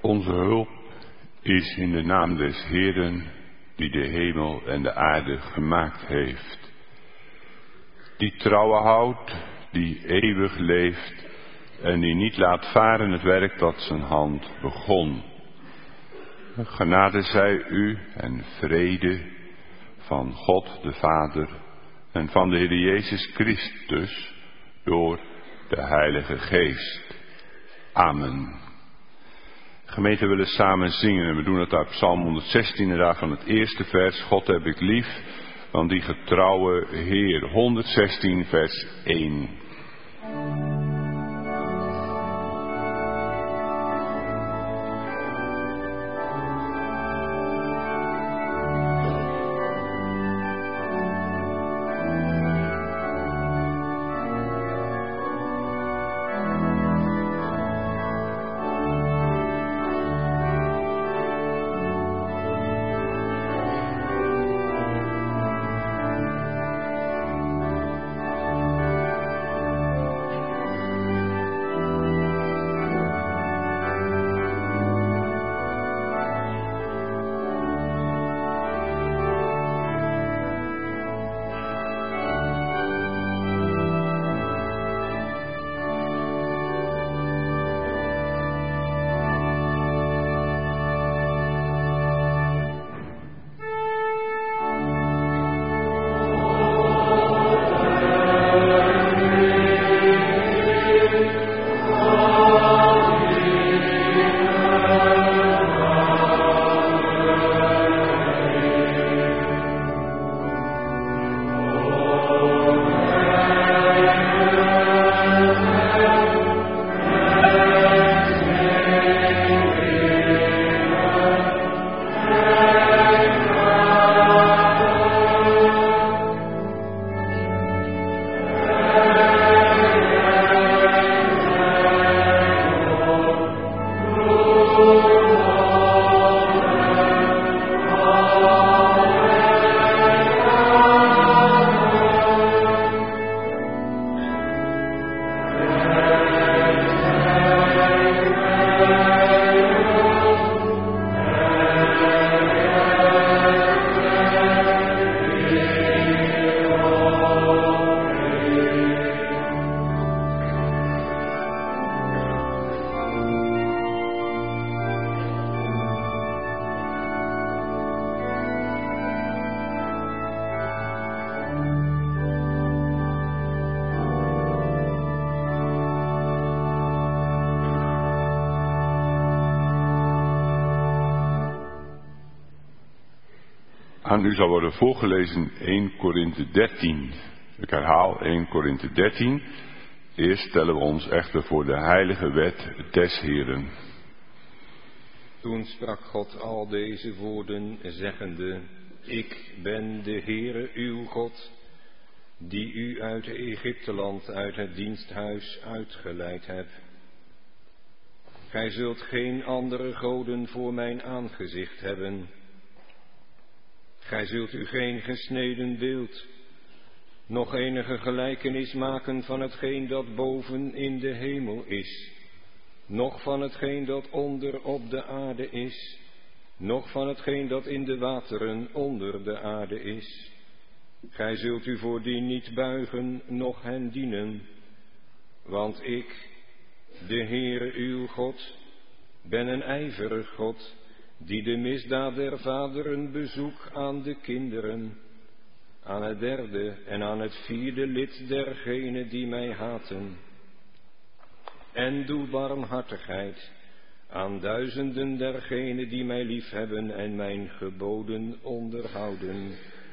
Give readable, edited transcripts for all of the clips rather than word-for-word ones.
Onze hulp is in de naam des Heeren, die de hemel en de aarde gemaakt heeft. Die trouwen houdt, die eeuwig leeft en die niet laat varen het werk dat zijn hand begon. Genade zij u en vrede van God de Vader en van de Heer Jezus Christus door de Heilige Geest. Amen. Gemeente, willen samen zingen en we doen het uit Psalm 116 en daarvan het eerste vers. God heb ik lief, want die getrouwe Heer. 116 vers 1. Aan u zal worden voorgelezen 1 Korinthe 13. Ik herhaal 1 Korinthe 13. Eerst stellen we ons echter voor de heilige wet des Heeren. Toen sprak God al deze woorden, zeggende: Ik ben de Heere uw God, die u uit Egypteland, uit het diensthuis uitgeleid heb. Gij zult geen andere goden voor mijn aangezicht hebben. Gij zult u geen gesneden beeld, nog enige gelijkenis maken van hetgeen dat boven in de hemel is, noch van hetgeen dat onder op de aarde is, noch van hetgeen dat in de wateren onder de aarde is. Gij zult u voor die niet buigen, noch hen dienen, want ik, de Heere uw God, ben een ijverig God, die de misdaad der vaderen bezoek aan de kinderen, aan het derde en aan het vierde lid dergenen die mij haten. En doe barmhartigheid aan duizenden dergenen die mij liefhebben en mijn geboden onderhouden.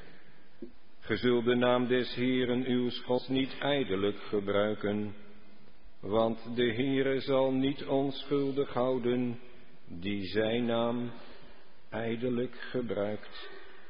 Ge zult de naam des Heeren uw Gods niet ijdelijk gebruiken, want de Heere zal niet onschuldig houden die zijn naam ijdelijk gebruikt.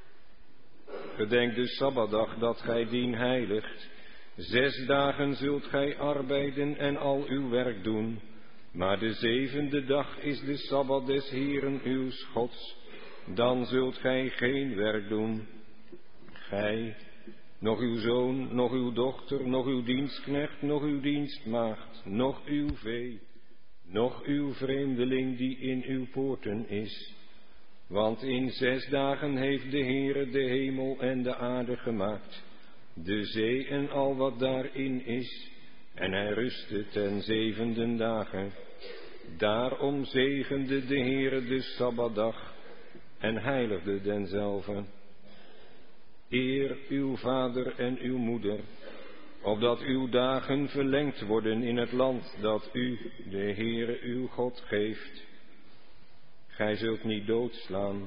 Gedenk de Sabbatdag dat gij dien heiligt. 6 dagen zult gij arbeiden en al uw werk doen, maar de 7e dag is de Sabbat des Heeren uw Gods. Dan zult gij geen werk doen. Gij, noch uw zoon, noch uw dochter, noch uw dienstknecht, noch uw dienstmaagd, noch uw vee, noch uw vreemdeling die in uw poorten is. Want in 6 dagen heeft de Heere de hemel en de aarde gemaakt, de zee en al wat daarin is, en hij rustte ten 7e dagen. Daarom zegende de Heere de Sabbatdag en heiligde denzelve. Eer uw vader en uw moeder, opdat uw dagen verlengd worden in het land dat u, de Heere uw God, geeft. Gij zult niet doodslaan.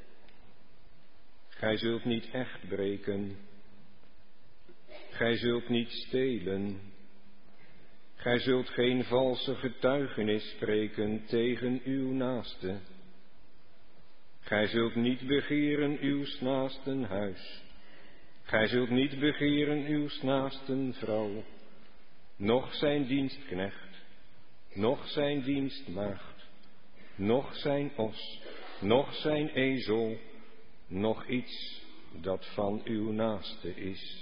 Gij zult niet echt breken. Gij zult niet stelen. Gij zult geen valse getuigenis spreken tegen uw naaste. Gij zult niet begeren uws naasten huis. Gij zult niet begeren uws naasten vrouw, noch zijn dienstknecht, noch zijn dienstmaagd, noch zijn os, noch zijn ezel, noch iets dat van uw naaste is.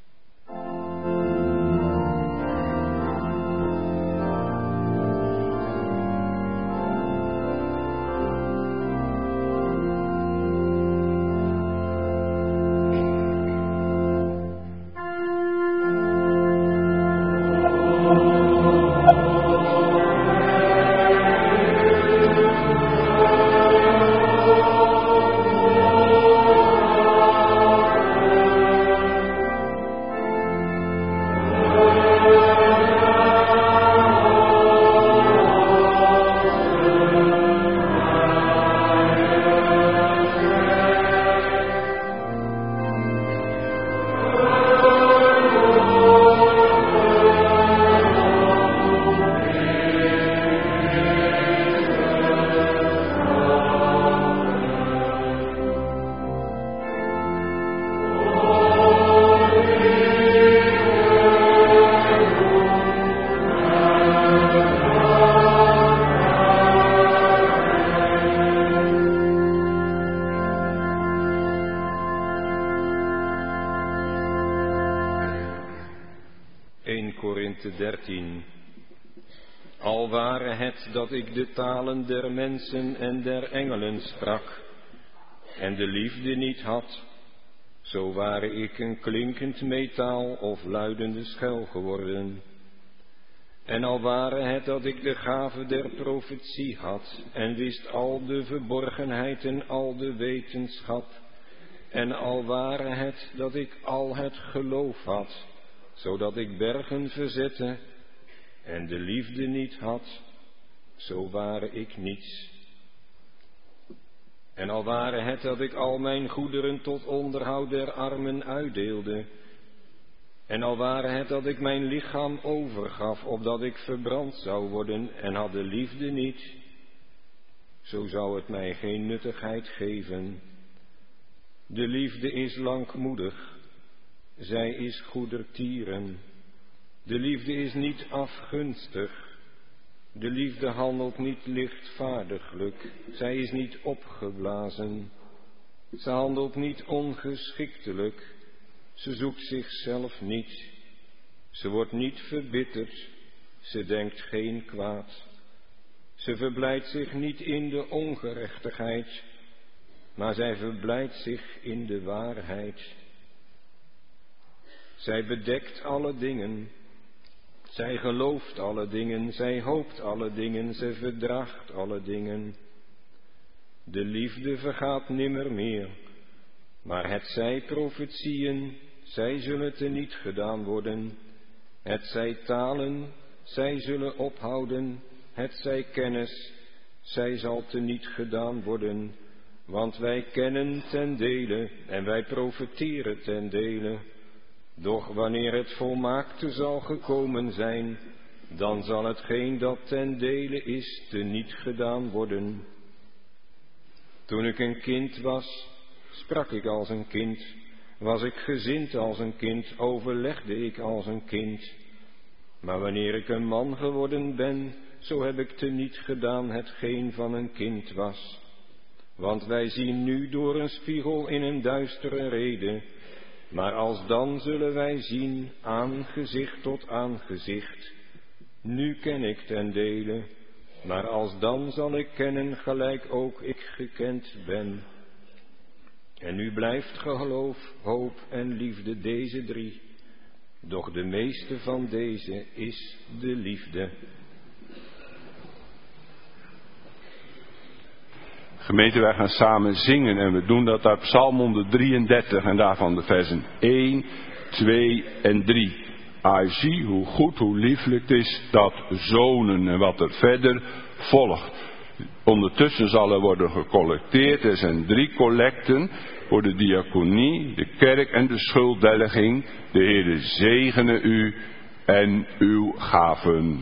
Korinthe 13. Al ware het dat ik de talen der mensen en der engelen sprak, en de liefde niet had, zo ware ik een klinkend metaal of luidende schel geworden. En al ware het dat ik de gave der profetie had, en wist al de verborgenheid en al de wetenschap, en al ware het dat ik al het geloof had, zodat ik bergen verzette, en de liefde niet had, zo ware ik niets. En al ware het dat ik al mijn goederen tot onderhoud der armen uitdeelde, en al ware het dat ik mijn lichaam overgaf, opdat ik verbrand zou worden, en had de liefde niet, zo zou het mij geen nuttigheid geven. De liefde is langmoedig, zij is goedertieren. De liefde is niet afgunstig. De liefde handelt niet lichtvaardiglijk. Zij is niet opgeblazen. Ze handelt niet ongeschiktelijk. Ze zoekt zichzelf niet. Ze wordt niet verbitterd. Ze denkt geen kwaad. Ze verblijdt zich niet in de ongerechtigheid, maar zij verblijdt zich in de waarheid. Zij bedekt alle dingen. Zij gelooft alle dingen. Zij hoopt alle dingen. Zij verdraagt alle dingen. De liefde vergaat nimmer meer. Maar het zij profetieën, zij zullen teniet gedaan worden. Het zij talen, zij zullen ophouden. Het zij kennis, zij zal teniet gedaan worden. Want wij kennen ten dele en wij profeteren ten dele. Doch wanneer het volmaakte zal gekomen zijn, dan zal hetgeen dat ten dele is teniet gedaan worden. Toen ik een kind was, sprak ik als een kind, was ik gezind als een kind, overlegde ik als een kind. Maar wanneer ik een man geworden ben, zo heb ik teniet gedaan hetgeen van een kind was. Want wij zien nu door een spiegel in een duistere rede, maar alsdan zullen wij zien aangezicht tot aangezicht. Nu ken ik ten dele, Maar alsdan zal ik kennen gelijk ook ik gekend ben. En nu blijft geloof, hoop en liefde deze drie. Doch de meeste van deze is de liefde. Gemeente, wij gaan samen zingen en we doen dat uit Psalm 133 en daarvan de versen 1, 2 en 3. Zie hoe goed, hoe lieflijk het is dat zonen en wat er verder volgt. Ondertussen zal er worden gecollecteerd. Er zijn 3 collecten voor de diaconie, de kerk en de schulddelging. De Heere zegene u en uw gaven.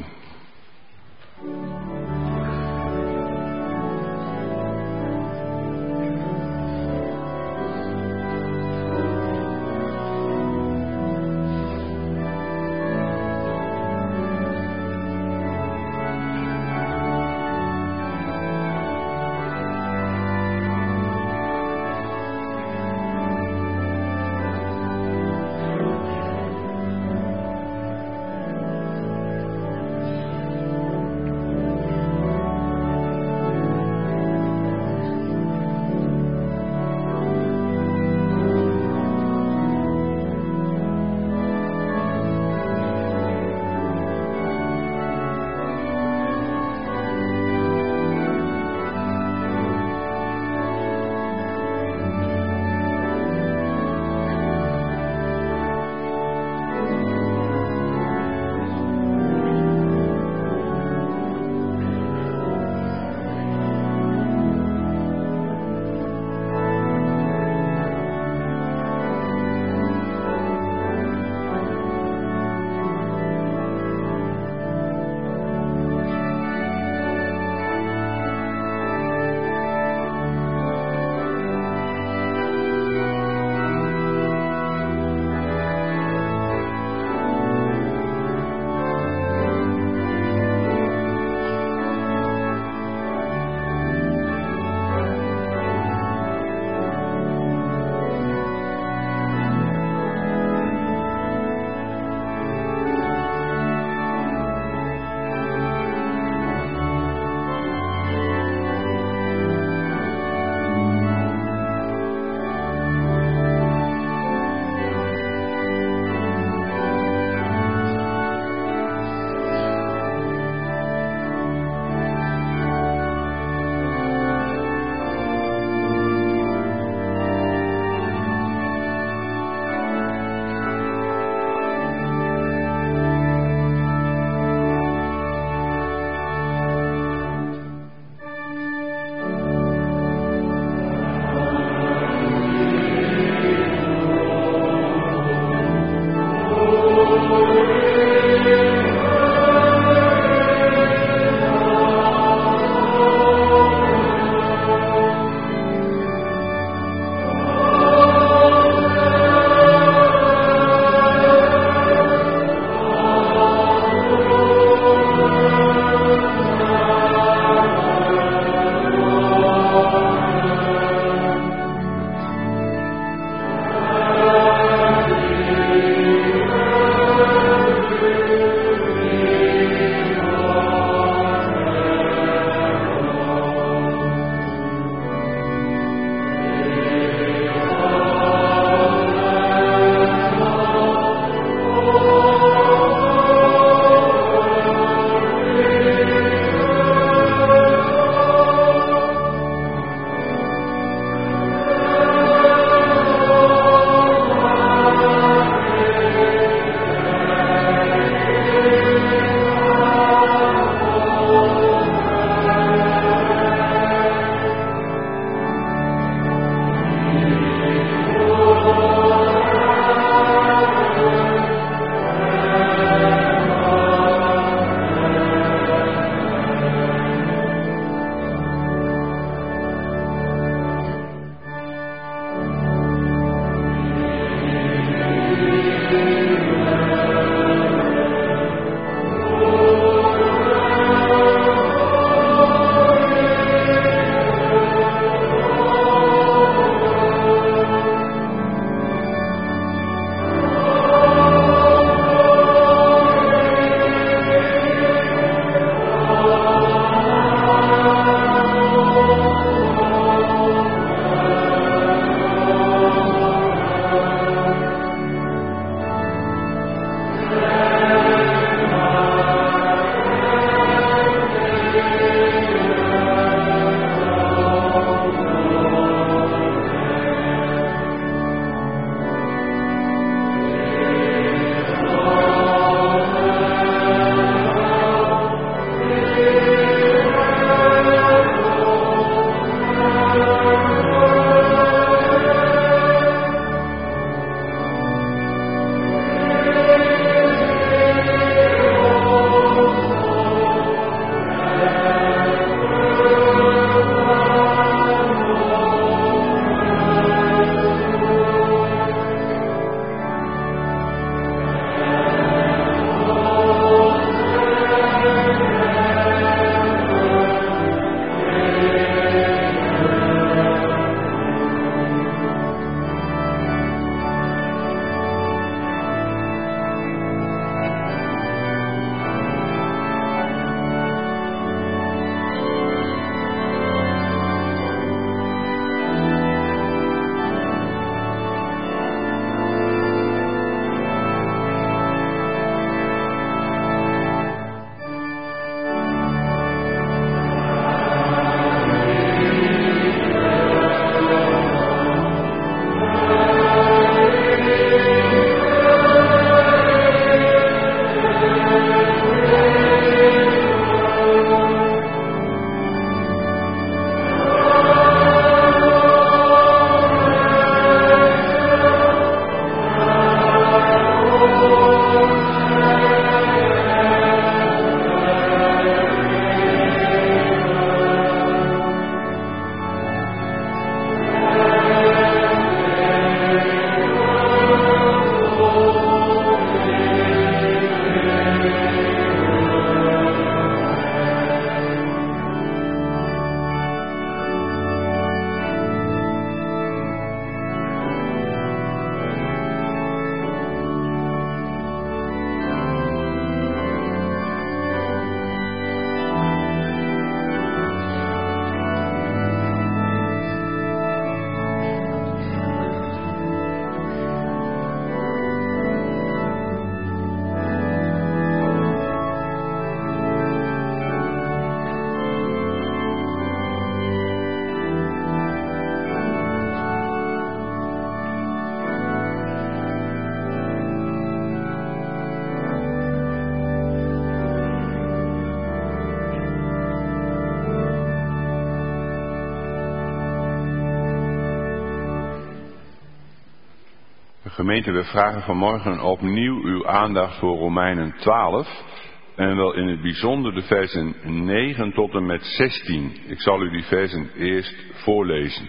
Gemeente, we vragen vanmorgen opnieuw uw aandacht voor Romeinen 12. En wel in het bijzonder de versen 9 tot en met 16. Ik zal u die versen eerst voorlezen.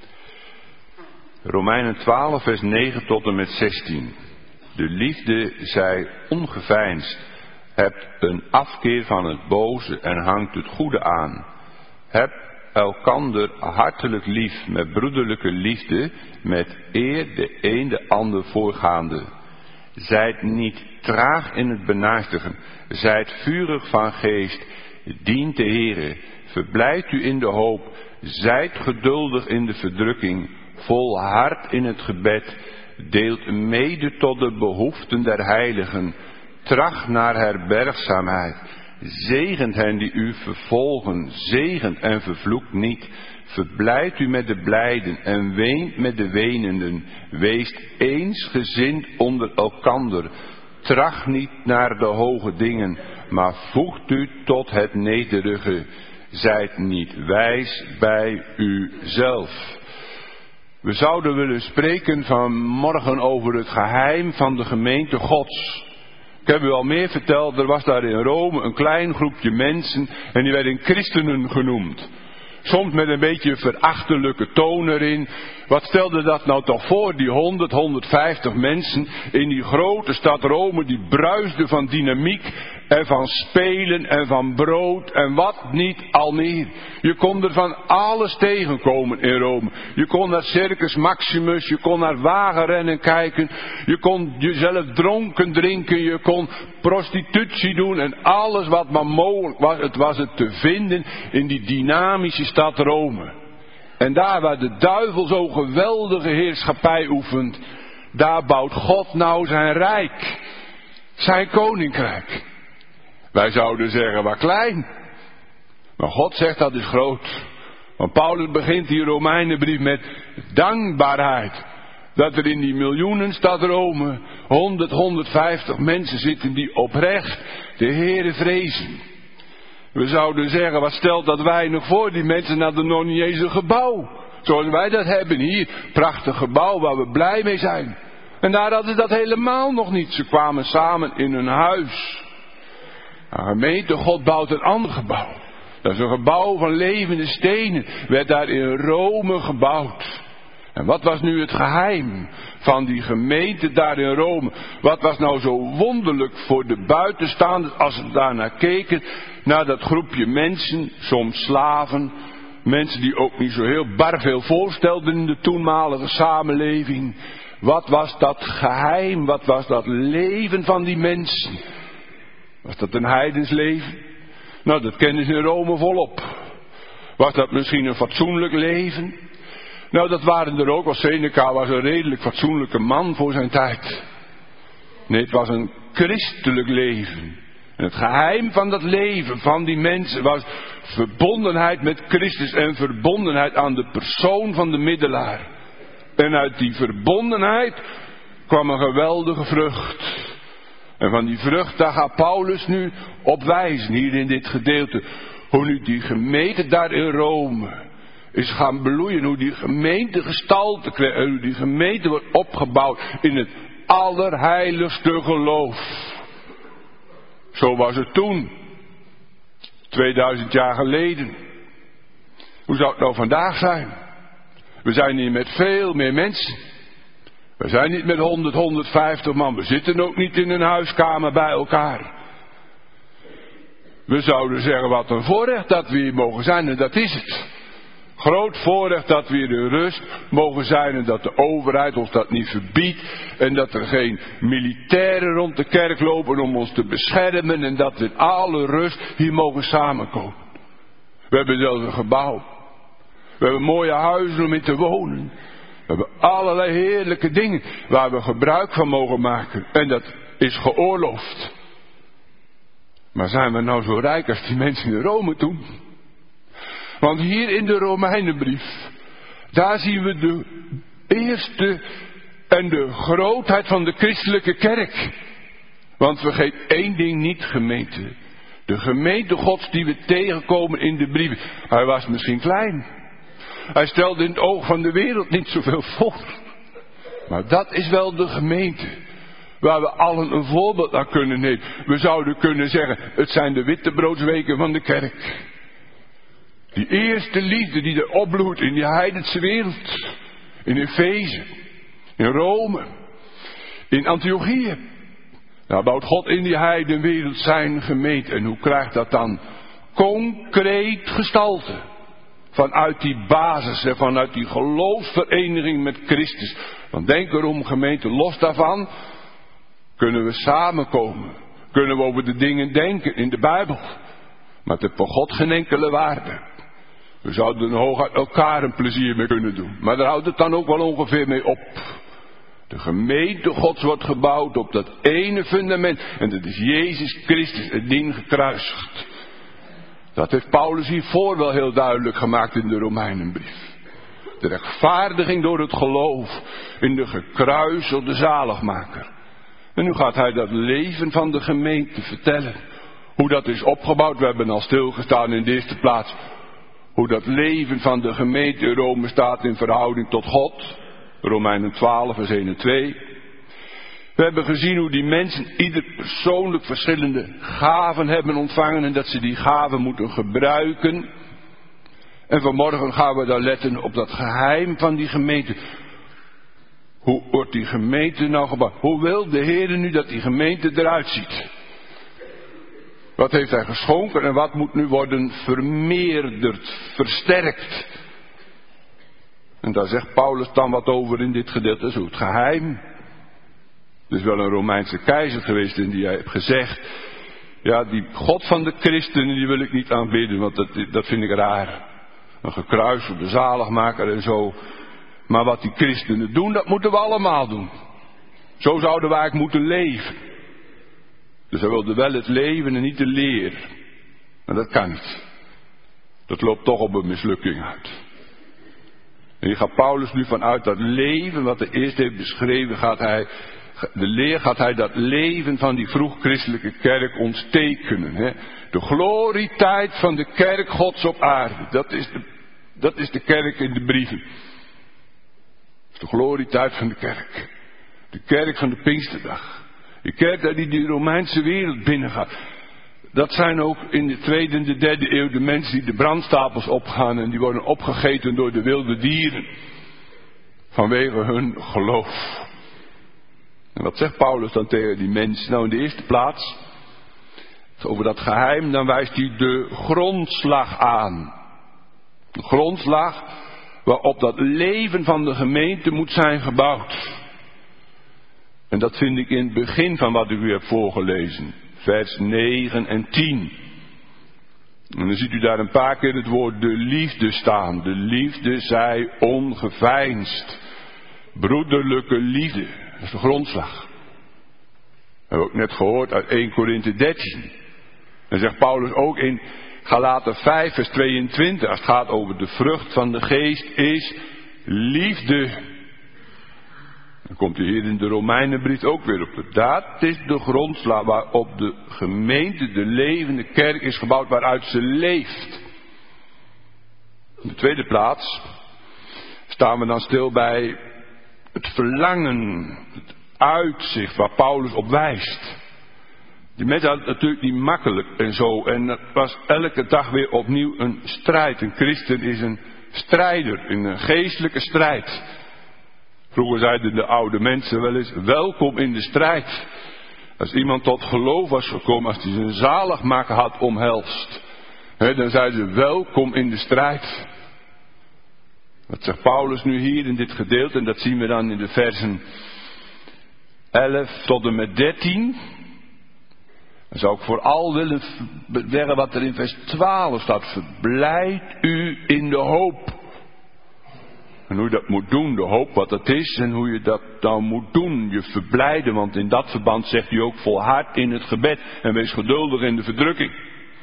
Romeinen 12 vers 9 tot en met 16. De liefde zij ongeveinsd. Hebt een afkeer van het boze en hangt het goede aan. Heb elkander hartelijk lief met broederlijke liefde, met eer de een de ander voorgaande. Zijt niet traag in het benastigen, zijt vurig van geest, dient de Heere, verblijft u in de hoop, zijt geduldig in de verdrukking, volhard in het gebed, deelt mede tot de behoeften der heiligen, tracht naar herbergzaamheid, zegent hen die u vervolgen, zegent en vervloekt niet, verblijft u met de blijden en weent met de wenenden, weest eensgezind onder elkander, tracht niet naar de hoge dingen, maar voegt u tot het nederige, zijt niet wijs bij uzelf. We zouden willen spreken vanmorgen over het geheim van de gemeente Gods. Ik heb u al meer verteld, er was daar in Rome een klein groepje mensen en die werden christenen genoemd. Soms met een beetje verachtelijke toon erin. Wat stelde dat nou toch voor, die 150 mensen in die grote stad Rome, die bruisden van dynamiek en van spelen en van brood en wat niet al meer. Je kon er van alles tegenkomen in Rome. Je kon naar Circus Maximus, je kon naar wagenrennen kijken, je kon jezelf dronken drinken, je kon prostitutie doen en alles wat maar mogelijk was. Het was het te vinden in die dynamische stad Rome. En daar waar de duivel zo geweldige heerschappij oefent, daar bouwt God nou zijn rijk, zijn koninkrijk. Wij zouden zeggen, wat klein. Maar God zegt, dat is groot. Want Paulus begint die Romeinenbrief met dankbaarheid. Dat er in die miljoenenstad Rome 150 mensen zitten die oprecht de Heere vrezen. We zouden zeggen, wat stelt dat weinig voor? Die mensen hadden nog niet eens een gebouw. Zoals wij dat hebben hier. Prachtig gebouw waar we blij mee zijn. En daar hadden ze dat helemaal nog niet. Ze kwamen samen in een huis. Een gemeente, God bouwt een ander gebouw. Dat is een gebouw van levende stenen. Werd daar in Rome gebouwd. En wat was nu het geheim van die gemeente daar in Rome? Wat was nou zo wonderlijk voor de buitenstaanders als ze daarnaar keken? Naar dat groepje mensen, soms slaven. Mensen die ook niet zo heel bar veel voorstelden in de toenmalige samenleving. Wat was dat geheim? Wat was dat leven van die mensen? Was dat een heidens leven? Nou, dat kennen ze in Rome volop. Was dat misschien een fatsoenlijk leven? Nou, dat waren er ook. Seneca was een redelijk fatsoenlijke man voor zijn tijd. Nee, het was een christelijk leven. En het geheim van dat leven van die mensen was verbondenheid met Christus en verbondenheid aan de persoon van de middelaar. En uit die verbondenheid kwam een geweldige vrucht. En van die vrucht, daar gaat Paulus nu op wijzen, hier in dit gedeelte. Hoe nu die gemeente daar in Rome is gaan bloeien, hoe die gemeente gestalte krijgt, hoe die gemeente wordt opgebouwd in het allerheiligste geloof. Zo was het toen, 2000 jaar geleden. Hoe zou het nou vandaag zijn? We zijn hier met veel meer mensen. We zijn niet met 150 man. We zitten ook niet in een huiskamer bij elkaar. We zouden zeggen, wat een voorrecht dat we hier mogen zijn. En dat is het. Groot voorrecht dat we hier in rust mogen zijn. En dat de overheid ons dat niet verbiedt. En dat er geen militairen rond de kerk lopen om ons te beschermen. En dat we in alle rust hier mogen samenkomen. We hebben zelfs een gebouw. We hebben mooie huizen om in te wonen. We hebben allerlei heerlijke dingen waar we gebruik van mogen maken. En dat is geoorloofd. Maar zijn we nou zo rijk als die mensen in Rome toen? Want hier in de Romeinenbrief, daar zien we de eerste en de grootheid van de christelijke kerk. Want vergeet één ding niet, gemeente. De gemeente Gods die we tegenkomen in de brieven. Hij was misschien klein. Hij stelde in het oog van de wereld niet zoveel voor. Maar dat is wel de gemeente waar we allen een voorbeeld aan kunnen nemen. We zouden kunnen zeggen, het zijn de wittebroodsweken van de kerk. Die eerste liefde die er opbloeit in die heidense wereld. In Efeze, in Rome, in Antiochië. Nou bouwt God in die heidenwereld zijn gemeente. En hoe krijgt dat dan concreet gestalte? Vanuit die basis en vanuit die geloofsvereniging met Christus. Want denk erom, gemeente, los daarvan kunnen we samenkomen. Kunnen we over de dingen denken in de Bijbel. Maar het heeft voor God geen enkele waarde. We zouden er hooguit elkaar een plezier mee kunnen doen. Maar daar houdt het dan ook wel ongeveer mee op. De gemeente Gods wordt gebouwd op dat ene fundament. En dat is Jezus Christus, het ding gekruisigd. Dat heeft Paulus hiervoor wel heel duidelijk gemaakt in de Romeinenbrief. De rechtvaardiging door het geloof in de gekruiselde zaligmaker. En nu gaat hij dat leven van de gemeente vertellen. Hoe dat is opgebouwd. We hebben al stilgestaan in de eerste plaats. Hoe dat leven van de gemeente in Rome staat in verhouding tot God. Romeinen 12 vers 1 en 2. We hebben gezien hoe die mensen ieder persoonlijk verschillende gaven hebben ontvangen. En dat ze die gaven moeten gebruiken. En vanmorgen gaan we daar letten op dat geheim van die gemeente. Hoe wordt die gemeente nou gebouwd? Hoe wil de Heer nu dat die gemeente eruit ziet? Wat heeft hij geschonken en wat moet nu worden vermeerderd, versterkt? En daar zegt Paulus dan wat over in dit gedeelte, zo het geheim. Er is wel een Romeinse keizer geweest en die heeft gezegd, ja, die God van de christenen die wil ik niet aanbidden, want dat vind ik raar. Een gekruiselde zaligmaker en zo. Maar wat die christenen doen, dat moeten we allemaal doen. Zo zouden wij eigenlijk moeten leven. Dus hij wilde wel het leven en niet de leer. Maar dat kan niet. Dat loopt toch op een mislukking uit. En hier gaat Paulus nu vanuit dat leven wat hij eerst heeft beschreven, gaat hij dat leven van die vroeg-christelijke kerk ontstekenen. Hè? De glorietijd van de kerk Gods op aarde. Dat is de kerk in de brieven. Dat is de glorietijd van de kerk. De kerk van de Pinksterdag. De kerk die die Romeinse wereld binnengaat. Dat zijn ook in de 2e en de 3e eeuw de mensen die de brandstapels opgaan en die worden opgegeten door de wilde dieren. Vanwege hun geloof. En wat zegt Paulus dan tegen die mensen? Nou, in de eerste plaats, over dat geheim, dan wijst hij de grondslag aan. De grondslag waarop dat leven van de gemeente moet zijn gebouwd. En dat vind ik in het begin van wat ik u heb voorgelezen. Vers 9 en 10. En dan ziet u daar een paar keer het woord de liefde staan. De liefde zij ongeveinsd. Broederlijke liefde. Dat is de grondslag. Dat hebben we ook net gehoord uit 1 Korinthe 13. En zegt Paulus ook in Galaten 5 vers 22. Als het gaat over de vrucht van de geest is liefde. Dan komt hij hier in de Romeinenbrief ook weer op. Dat is de grondslag waarop de gemeente, de levende kerk is gebouwd, waaruit ze leeft. In de tweede plaats staan we dan stil bij het verlangen, het uitzicht waar Paulus op wijst. Die mensen hadden het natuurlijk niet makkelijk en zo. En het was elke dag weer opnieuw een strijd. Een christen is een strijder, in een geestelijke strijd. Vroeger zeiden de oude mensen wel eens, welkom in de strijd. Als iemand tot geloof was gekomen, als hij zijn zaligmaker had omhelst, dan zeiden ze, welkom in de strijd. Dat zegt Paulus nu hier in dit gedeelte, en dat zien we dan in de versen 11 tot en met 13. Dan zou ik vooral willen zeggen wat er in vers 12 staat. Verblijd u in de hoop. En hoe je dat moet doen, de hoop wat het is en hoe je dat nou moet doen. Je verblijden, want in dat verband zegt hij ook volhard in het gebed. En wees geduldig in de verdrukking.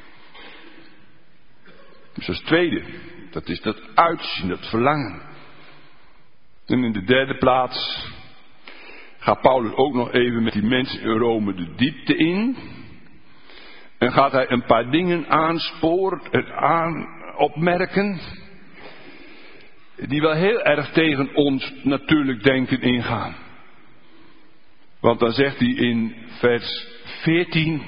Dus dat is het tweede. Dat is dat uitzien, dat verlangen. En in de derde plaats gaat Paulus ook nog even met die mensen in Rome de diepte in. En gaat hij een paar dingen aansporen en opmerken. die wel heel erg tegen ons natuurlijk denken ingaan. Want dan zegt hij in vers 14,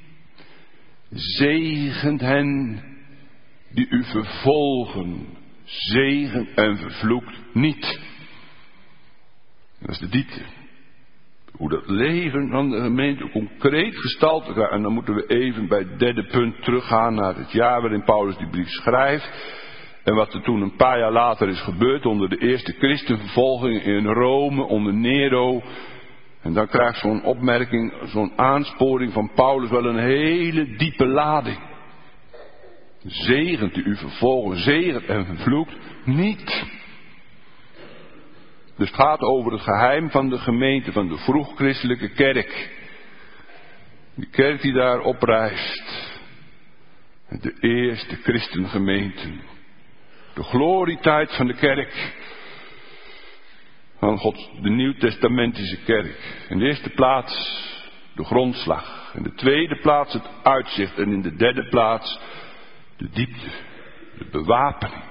zegent hen die u vervolgen, zegen en vervloekt niet. Dat is de diepte. Hoe dat leven van de gemeente concreet gestalte krijgt. En dan moeten we even bij het derde punt teruggaan naar het jaar waarin Paulus die brief schrijft. En wat er toen een paar jaar later is gebeurd onder de eerste christenvervolging in Rome onder Nero. En dan krijgt zo'n opmerking, zo'n aansporing van Paulus wel een hele diepe lading. Zegent u vervolgen, zegent en vervloekt niet. Dus het gaat over het geheim van de gemeente, van de vroegchristelijke kerk. Die kerk die daar oprijst. De eerste christengemeente. De glorietijd van de kerk. Van God, de nieuwtestamentische kerk. In de eerste plaats de grondslag. In de tweede plaats het uitzicht. En in de derde plaats de diepte. De bewapening.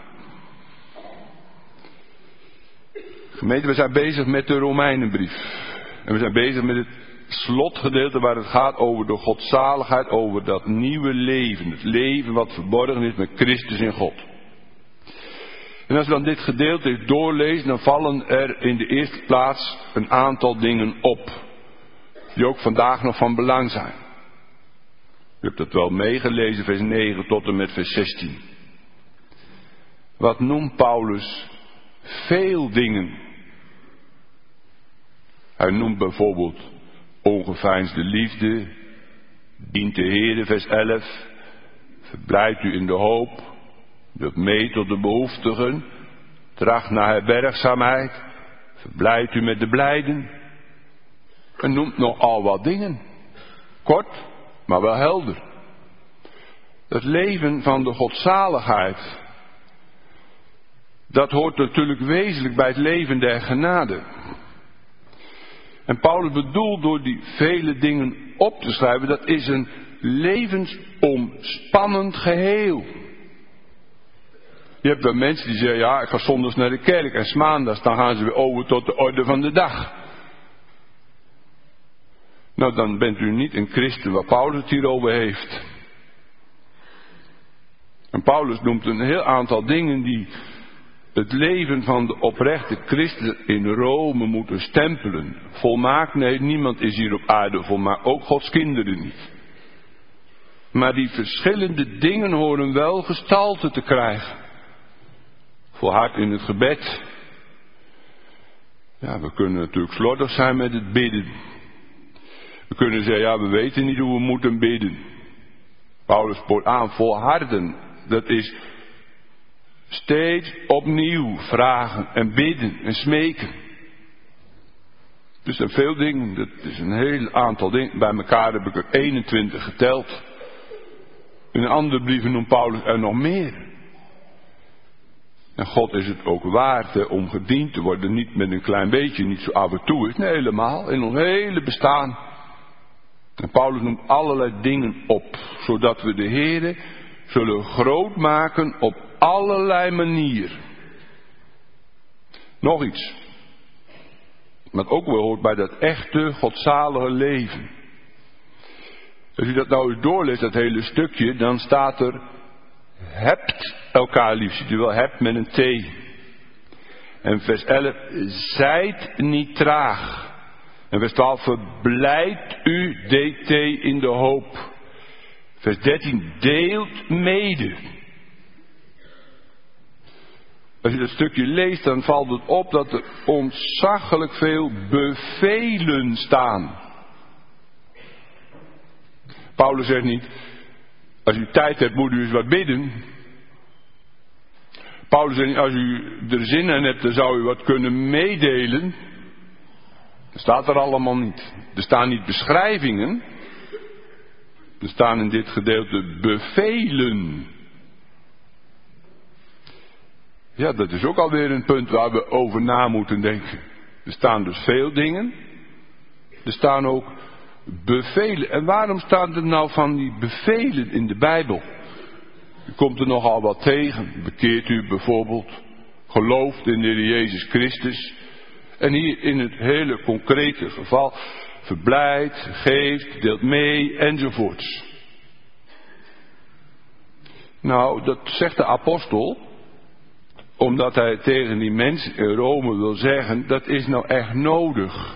Gemeente, we zijn bezig met de Romeinenbrief. En we zijn bezig met het slotgedeelte waar het gaat over de godzaligheid, over dat nieuwe leven. Het leven wat verborgen is met Christus in God. En als we dan dit gedeelte doorlezen, dan vallen er in de eerste plaats een aantal dingen op. Die ook vandaag nog van belang zijn. U hebt dat wel meegelezen, vers 9 tot en met vers 16. Wat noemt Paulus? Veel dingen. Hij noemt bijvoorbeeld ongeveinsde liefde, dient de Heere, vers 11, verblijdt u in de hoop, doet mee tot de behoeftigen, tracht naar herbergzaamheid, verblijdt u met de blijden. En noemt nogal wat dingen. Kort, maar wel helder. Het leven van de godzaligheid, dat hoort natuurlijk wezenlijk bij het leven der genade. En Paulus bedoelt door die vele dingen op te schrijven, dat is een levensomspannend geheel. Je hebt wel mensen die zeggen, ja, ik ga zondags naar de kerk en 's maandags dan gaan ze weer over tot de orde van de dag. Nou, dan bent u niet een christen waar Paulus het hierover heeft. En Paulus noemt een heel aantal dingen die het leven van de oprechte christen in Rome moeten stempelen. Volmaakt, nee, niemand is hier op aarde volmaakt, ook Gods kinderen niet. Maar die verschillende dingen horen wel gestalte te krijgen. Volhard in het gebed. Ja, we kunnen natuurlijk slordig zijn met het bidden. We kunnen zeggen, ja, we weten niet hoe we moeten bidden. Paulus spoort aan, volharden. Dat is steeds opnieuw vragen en bidden en smeken. Dus er zijn veel dingen, dat is een heel aantal dingen. Bij elkaar heb ik er 21 geteld. In andere brieven noemt Paulus er nog meer. En God is het ook waard om gediend te worden. Niet met een klein beetje, niet zo af en toe is. Nee, helemaal. In ons hele bestaan. En Paulus noemt allerlei dingen op. Zodat we de Heere zullen groot maken op allerlei manieren. Nog iets. Wat ook wel hoort bij dat echte godzalige leven. Als u dat nou eens doorleest, dat hele stukje, dan staat er: hebt elkaar lief. Ziet u wel, hebt met een T. En vers 11, zijt niet traag. En vers 12, verblijdt u, DT, in de hoop. Vers 13, deelt mede. Als je dat stukje leest, dan valt het op dat er ontzaglijk veel bevelen staan. Paulus zegt niet, als u tijd hebt, moet u eens wat bidden. Paulus zegt niet, als u er zin in hebt, dan zou u wat kunnen meedelen. Dat staat er allemaal niet. Er staan niet beschrijvingen. Er staan in dit gedeelte bevelen. Ja, dat is ook alweer een punt waar we over na moeten denken. Er staan dus veel dingen. Er staan ook bevelen. En waarom staan er nou van die bevelen in de Bijbel? U komt er nogal wat tegen. Bekeert u bijvoorbeeld. gelooft in de Heer Jezus Christus. En hier in het hele concrete geval verblijdt, geeft, deelt mee enzovoorts. Nou, dat zegt de apostel, omdat hij tegen die mensen in Rome wil zeggen, dat is nou echt nodig.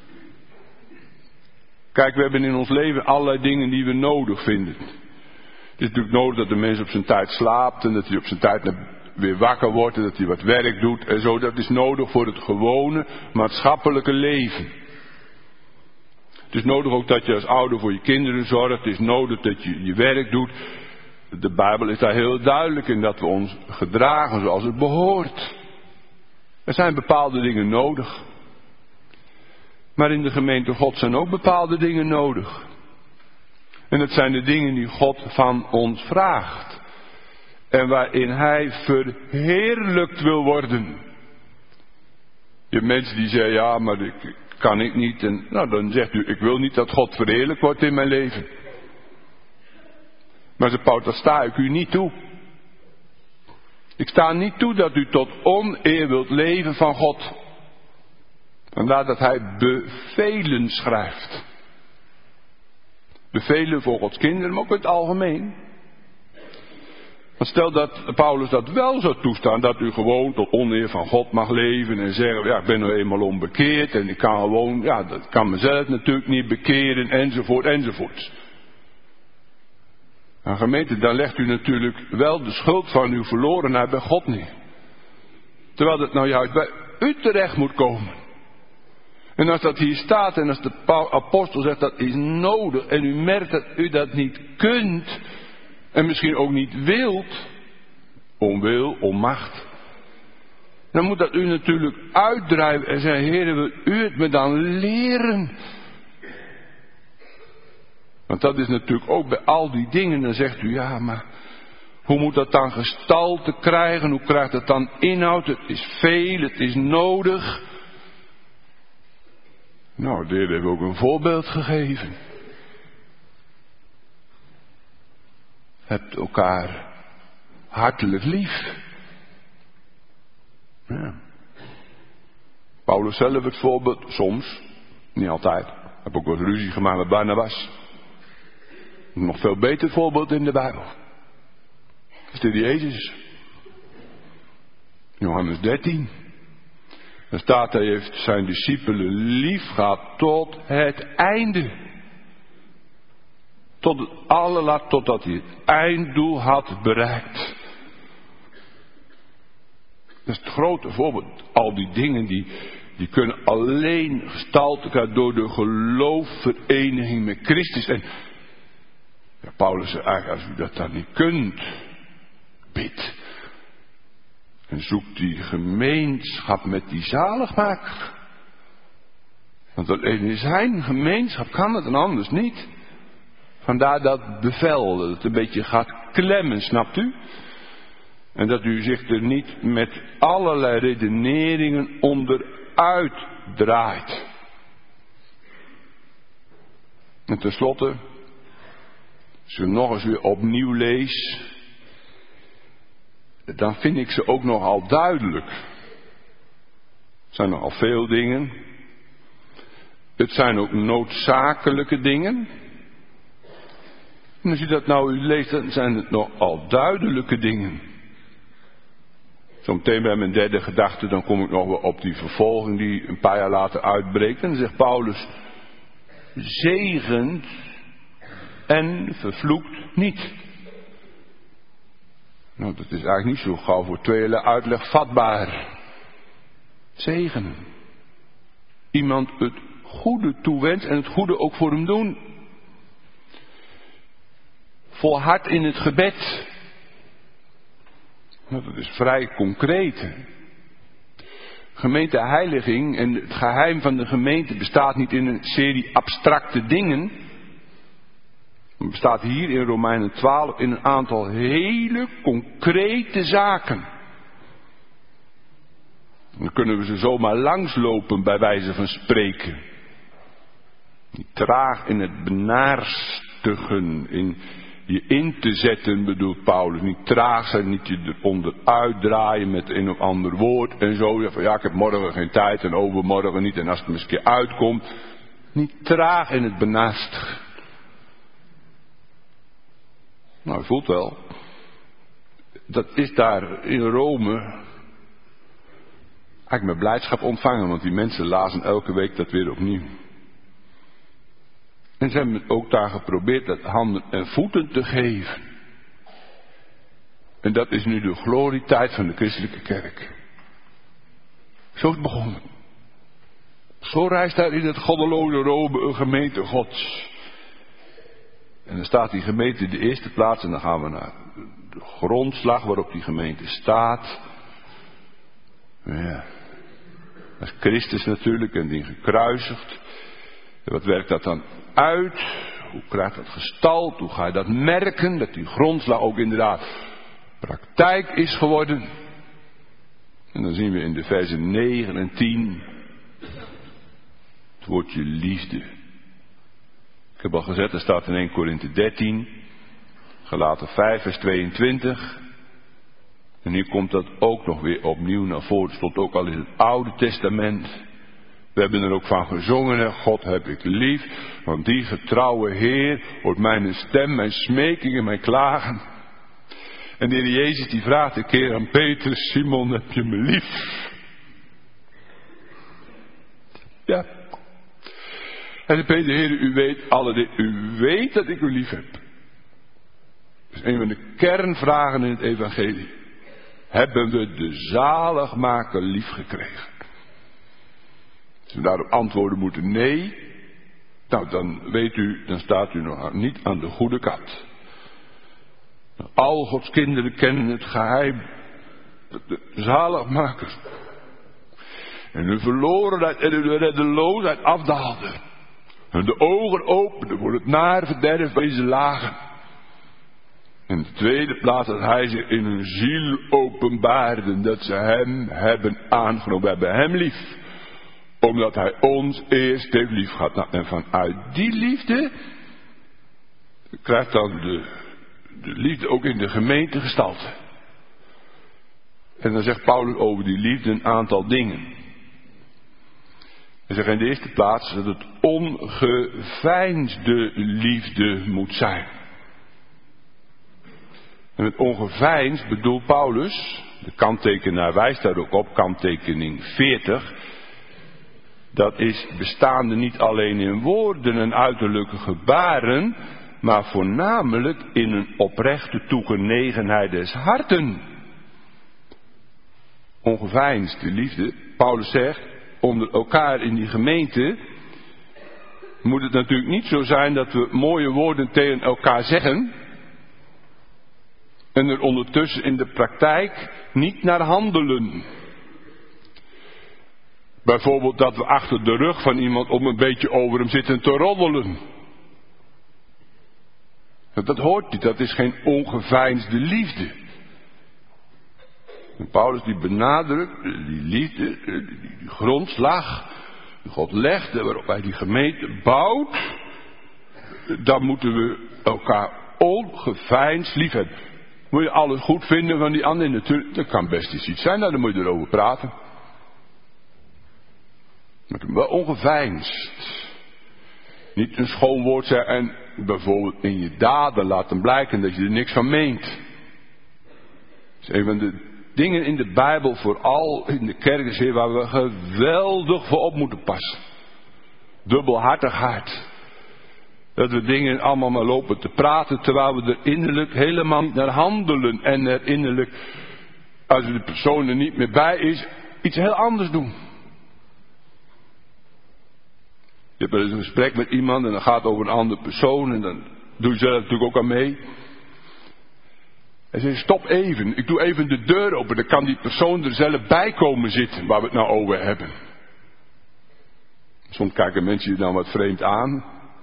Kijk, we hebben in ons leven allerlei dingen die we nodig vinden. Het is natuurlijk nodig dat de mens op zijn tijd slaapt en dat hij op zijn tijd weer wakker wordt en dat hij wat werk doet en zo. Dat is nodig voor het gewone maatschappelijke leven. Het is nodig ook dat je als ouder voor je kinderen zorgt. Het is nodig dat je je werk doet. De Bijbel is daar heel duidelijk in dat we ons gedragen zoals het behoort. Er zijn bepaalde dingen nodig. Maar in de gemeente God zijn ook bepaalde dingen nodig. En dat zijn de dingen die God van ons vraagt. En waarin Hij verheerlijkt wil worden. Je hebt mensen die zeggen, ja, maar dat kan ik niet. En nou, dan zegt u, ik wil niet dat God verheerlijkt wordt in mijn leven. Maar zegt Paulus, dat sta ik u niet toe. Ik sta niet toe dat u tot oneer wilt leven van God. Vandaar dat hij bevelen schrijft. Bevelen voor Gods kinderen, maar ook in het algemeen. Want stel dat Paulus dat wel zou toestaan, dat u gewoon tot oneer van God mag leven en zeggen, ja, ik ben nou eenmaal onbekeerd en ik kan gewoon, ja, dat kan mezelf natuurlijk niet bekeren enzovoort enzovoort. Nou gemeente, dan legt u natuurlijk wel de schuld van uw verlorenheid bij God neer. Terwijl het nou juist bij u terecht moet komen. En als dat hier staat en als de apostel zegt dat is nodig en u merkt dat u dat niet kunt en misschien ook niet wilt, onwil, onmacht, dan moet dat u natuurlijk uitdrijven en zeggen, Heer, wil u het me dan leren? Want dat is natuurlijk ook bij al die dingen, dan zegt u, ja, maar hoe moet dat dan gestalte krijgen? Hoe krijgt het dan inhoud? Het is veel, het is nodig. Nou, de Heer heeft ook een voorbeeld gegeven. Hebt elkaar hartelijk lief. Ja. Paulus zelf het voorbeeld, soms, niet altijd. Heb ook wel eens ruzie gemaakt met Barnabas. Nog veel beter voorbeeld in de Bijbel. Dat is de Jezus. Johannes 13. Daar staat, hij heeft zijn discipelen lief gehad tot het einde. Tot het allerlaatste, totdat hij het einddoel had bereikt. Dat is het grote voorbeeld. Al die dingen die kunnen alleen gestalte krijgen door de geloofvereniging met Christus. En ja, Paulus zegt eigenlijk, als u dat dan niet kunt, bid. En zoek die gemeenschap met die zaligmaker. Want alleen in zijn gemeenschap kan het en anders niet. Vandaar dat bevel, dat het een beetje gaat klemmen, snapt u? En dat u zich er niet met allerlei redeneringen onderuit draait. En tenslotte, als ik nog eens weer opnieuw lees, dan vind ik ze ook nogal duidelijk. Er zijn nogal veel dingen. Het zijn ook noodzakelijke dingen. En als u dat nou leest, dan zijn het nogal duidelijke dingen. Zometeen bij mijn derde gedachte, dan kom ik nog wel op die vervolging die een paar jaar later uitbreekt. En dan zegt Paulus, zegent en vervloekt niet. Nou, dat is eigenlijk niet zo gauw voor tweeërlei uitleg vatbaar. Zegenen. Iemand het goede toewenst en het goede ook voor hem doen. Volhard in het gebed. Nou, dat is vrij concreet. Gemeenteheiliging en het geheim van de gemeente bestaat niet in een serie abstracte dingen. Het bestaat hier in Romeinen 12 in een aantal hele concrete zaken. Dan kunnen we ze zomaar langslopen bij wijze van spreken. Traag in het benaarstigen, in je in te zetten, bedoelt Paulus. Niet traag zijn, niet je eronder uitdraaien met een of ander woord en zo. Van ja, ik heb morgen geen tijd en overmorgen niet en als het me eens een keer uitkomt. Niet traag in het benaastigen. Nou, je voelt wel. Dat is daar in Rome eigenlijk met blijdschap ontvangen, want die mensen lazen elke week dat weer opnieuw. En ze hebben ook daar geprobeerd dat handen en voeten te geven. En dat is nu de glorietijd van de christelijke kerk. Zo is het begonnen. Zo reist daar in het goddeloze Rome een gemeente Gods. En dan staat die gemeente in de eerste plaats en dan gaan we naar de grondslag waarop die gemeente staat. Ja, dat is Christus natuurlijk en die gekruisigd. En wat werkt dat dan uit? Hoe krijgt dat gestalt? Hoe ga je dat merken? Dat die grondslag ook inderdaad praktijk is geworden. En dan zien we in de versen 9 en 10 het woordje liefde. Ik heb al gezegd, er staat in 1 Korinthe 13, Galaten 5 vers 22. En hier komt dat ook nog weer opnieuw naar voren. Het stond ook al in het Oude Testament. We hebben er ook van gezongen, hè? God heb ik lief, want die getrouwe Heer hoort mijn stem, mijn smeking en mijn klagen. En de Heer Jezus die vraagt een keer aan Petrus, Simon, heb je me lief? Ja. En dan Peter, Heer, u weet alle dit, u weet dat ik u lief heb. Dat is een van de kernvragen in het evangelie. Hebben we de zaligmaker lief gekregen? Als we daarop antwoorden moeten nee, nou dan weet u, dan staat u nog niet aan de goede kant. Al Gods kinderen kennen het geheim, de zaligmaker. En hun verlorenheid en hun reddeloosheid afdaalde. En de ogen opende voor het nare verderf waarin ze lagen. En de tweede plaats dat hij zich in hun ziel openbaarde, dat ze hem hebben aangenomen. We hebben hem lief. Omdat hij ons eerst heeft lief gehad. Nou, en vanuit die liefde krijgt dan de liefde ook in de gemeente gestalte. En dan zegt Paulus over die liefde een aantal dingen. Hij zegt in de eerste plaats dat het ongeveinsde liefde moet zijn. En met ongeveinsd bedoelt Paulus, de kanttekenaar wijst daar ook op, kanttekening 40... dat is bestaande niet alleen in woorden en uiterlijke gebaren, maar voornamelijk in een oprechte toegenegenheid des harten. Ongeveinsde liefde. Paulus zegt, onder elkaar in die gemeente moet het natuurlijk niet zo zijn dat we mooie woorden tegen elkaar zeggen en er ondertussen in de praktijk niet naar handelen. Bijvoorbeeld dat we achter de rug van iemand om een beetje over hem zitten te roddelen. Dat hoort niet, dat is geen ongeveinsde liefde. En Paulus die benadrukt die liefde, die grondslag die God legde waarop hij die gemeente bouwt. Dan moeten we elkaar ongeveinsd lief hebben. Moet je alles goed vinden van die ander? Natuurlijk, dat kan best eens iets zijn, dan moet je erover praten. Maar wel ongeveinsd. Niet een schoon woord zeggen en bijvoorbeeld in je daden laten blijken dat je er niks van meent. Dat is een van de dingen in de Bijbel, vooral in de kerk, waar we geweldig voor op moeten passen. Dubbelhartigheid. Dat we dingen allemaal maar lopen te praten, terwijl we er innerlijk helemaal niet naar handelen. En er innerlijk, als de persoon er niet meer bij is, iets heel anders doen. Je hebt wel eens een gesprek met iemand en dan gaat het over een andere persoon en dan doe je zelf natuurlijk ook aan mee. Hij zegt, stop even, ik doe even de deur open, dan kan die persoon er zelf bij komen zitten waar we het nou over hebben. Soms kijken mensen je dan wat vreemd aan.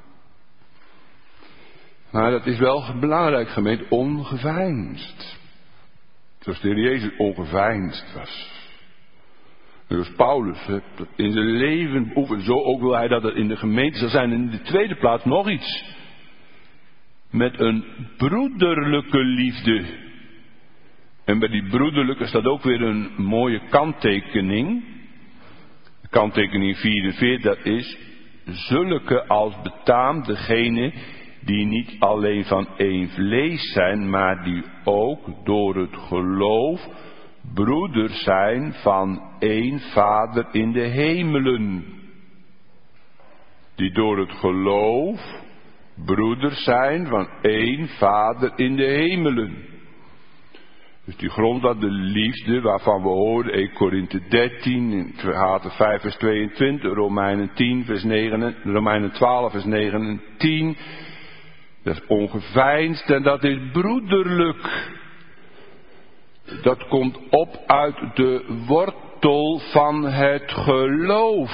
Maar dat is wel belangrijk, gemeente, ongeveinsd. Zoals de Heer Jezus ongeveinsd was. En zoals Paulus in zijn leven beoefent, zo ook wil hij dat het in de gemeente zal zijn. En in de tweede plaats nog iets. met een broederlijke liefde. En bij die broederlijke staat ook weer een mooie kanttekening. Kanttekening 44, dat is zulke als betaamt degene die niet alleen van één vlees zijn, maar die ook door het geloof broeders zijn van één Vader in de hemelen. Die door het geloof broeders zijn van één Vader in de hemelen. Dus die grond dat de liefde waarvan we hoorden, 1 Korinthe 13, Galaten 5 vers 22, Romeinen 10 vers 9, Romeinen 12 vers 9 en 10. Dat is ongeveinsd en dat is broederlijk. Dat komt op uit de wortel van het geloof.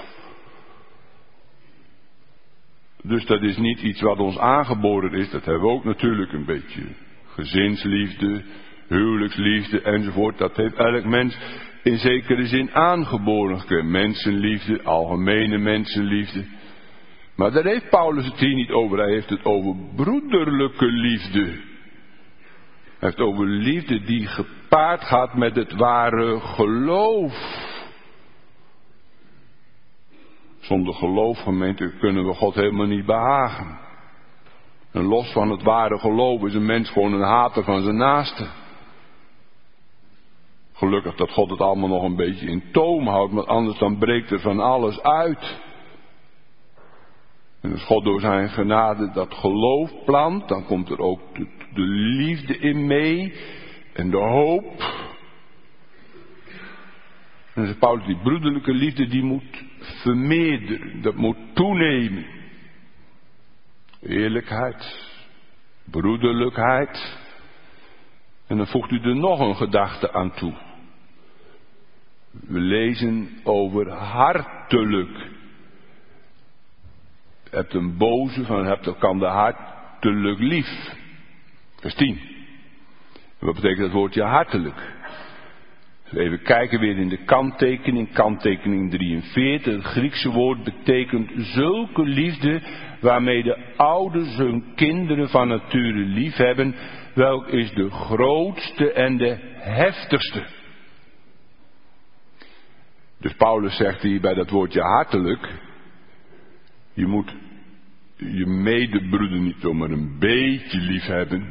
Dus dat is niet iets wat ons aangeboren is, dat hebben we ook natuurlijk een beetje. Gezinsliefde, huwelijksliefde enzovoort, dat heeft elk mens in zekere zin aangeboren gekregen. Mensenliefde, algemene mensenliefde. Maar daar heeft Paulus het hier niet over, hij heeft het over broederlijke liefde. Hij heeft over liefde die gepaard gaat met het ware geloof. Zonder geloof, gemeente, kunnen we God helemaal niet behagen. En los van het ware geloof is een mens gewoon een hater van zijn naaste. Gelukkig dat God het allemaal nog een beetje in toom houdt, want anders dan breekt er van alles uit. En als God door zijn genade dat geloof plant, dan komt er ook de liefde in mee en de hoop. En dan Paulus, die broederlijke liefde die moet vermeerderen, dat moet toenemen. Eerlijkheid, broederlijkheid. En dan voegt u er nog een gedachte aan toe. We lezen over hartelijk. Je hebt een boze van hebt elkander hartelijk lief. Vers 10. Wat betekent dat woordje hartelijk? Even kijken weer in de kanttekening 43. Het Griekse woord betekent zulke liefde waarmee de ouders hun kinderen van nature lief hebben, welk is de grootste en de heftigste. Dus Paulus zegt hier bij dat woordje hartelijk, je moet je medebroeder niet zomaar een beetje lief hebben.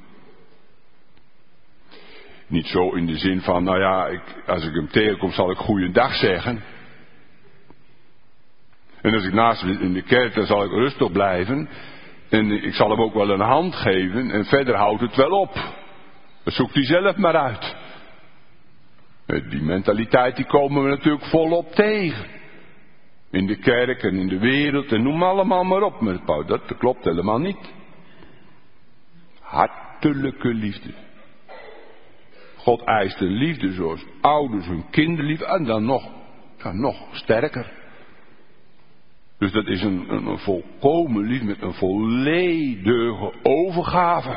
Niet zo in de zin van, nou ja, als ik hem tegenkom zal ik goeiedag zeggen. En als ik naast hem in de kerk, dan zal ik rustig blijven. En ik zal hem ook wel een hand geven. En verder houdt het wel op. Dat zoekt hij zelf maar uit. Die mentaliteit die komen we natuurlijk volop tegen. In de kerk en in de wereld en noem allemaal maar op. Maar dat klopt helemaal niet. Hartelijke liefde. God eist een liefde zoals ouders hun kinderen lief. En dan nog sterker. Dus dat is een volkomen liefde met een volledige overgave.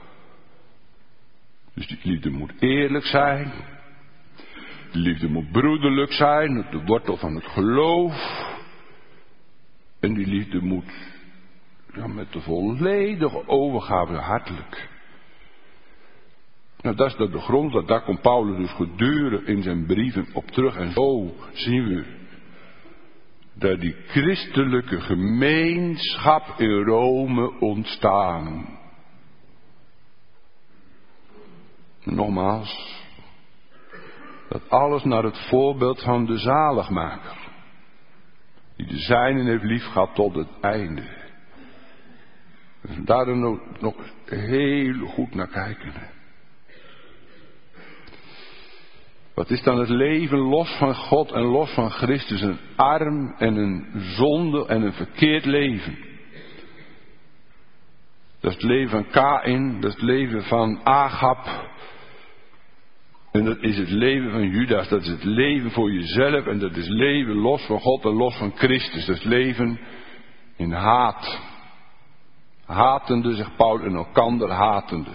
Dus die liefde moet eerlijk zijn. De liefde moet broederlijk zijn, de wortel van het geloof. En die liefde moet met de volledige overgave hartelijk. Nou, dat is de grond, daar komt Paulus dus gedurig in zijn brieven op terug. En zo zien we dat die christelijke gemeenschap in Rome ontstaan. Nogmaals, dat alles naar het voorbeeld van de zaligmaker, die de zijnen heeft liefgehad tot het einde. Dus daar dan nog heel goed naar kijken. Wat is dan het leven los van God en los van Christus? Een arm en een zonde en een verkeerd leven. Dat is het leven van Kaïn, dat is het leven van Agab. En dat is het leven van Judas, dat is het leven voor jezelf en dat is leven los van God en los van Christus. Dat is leven in haat. Hatende, zegt Paulus, en elkander hatende.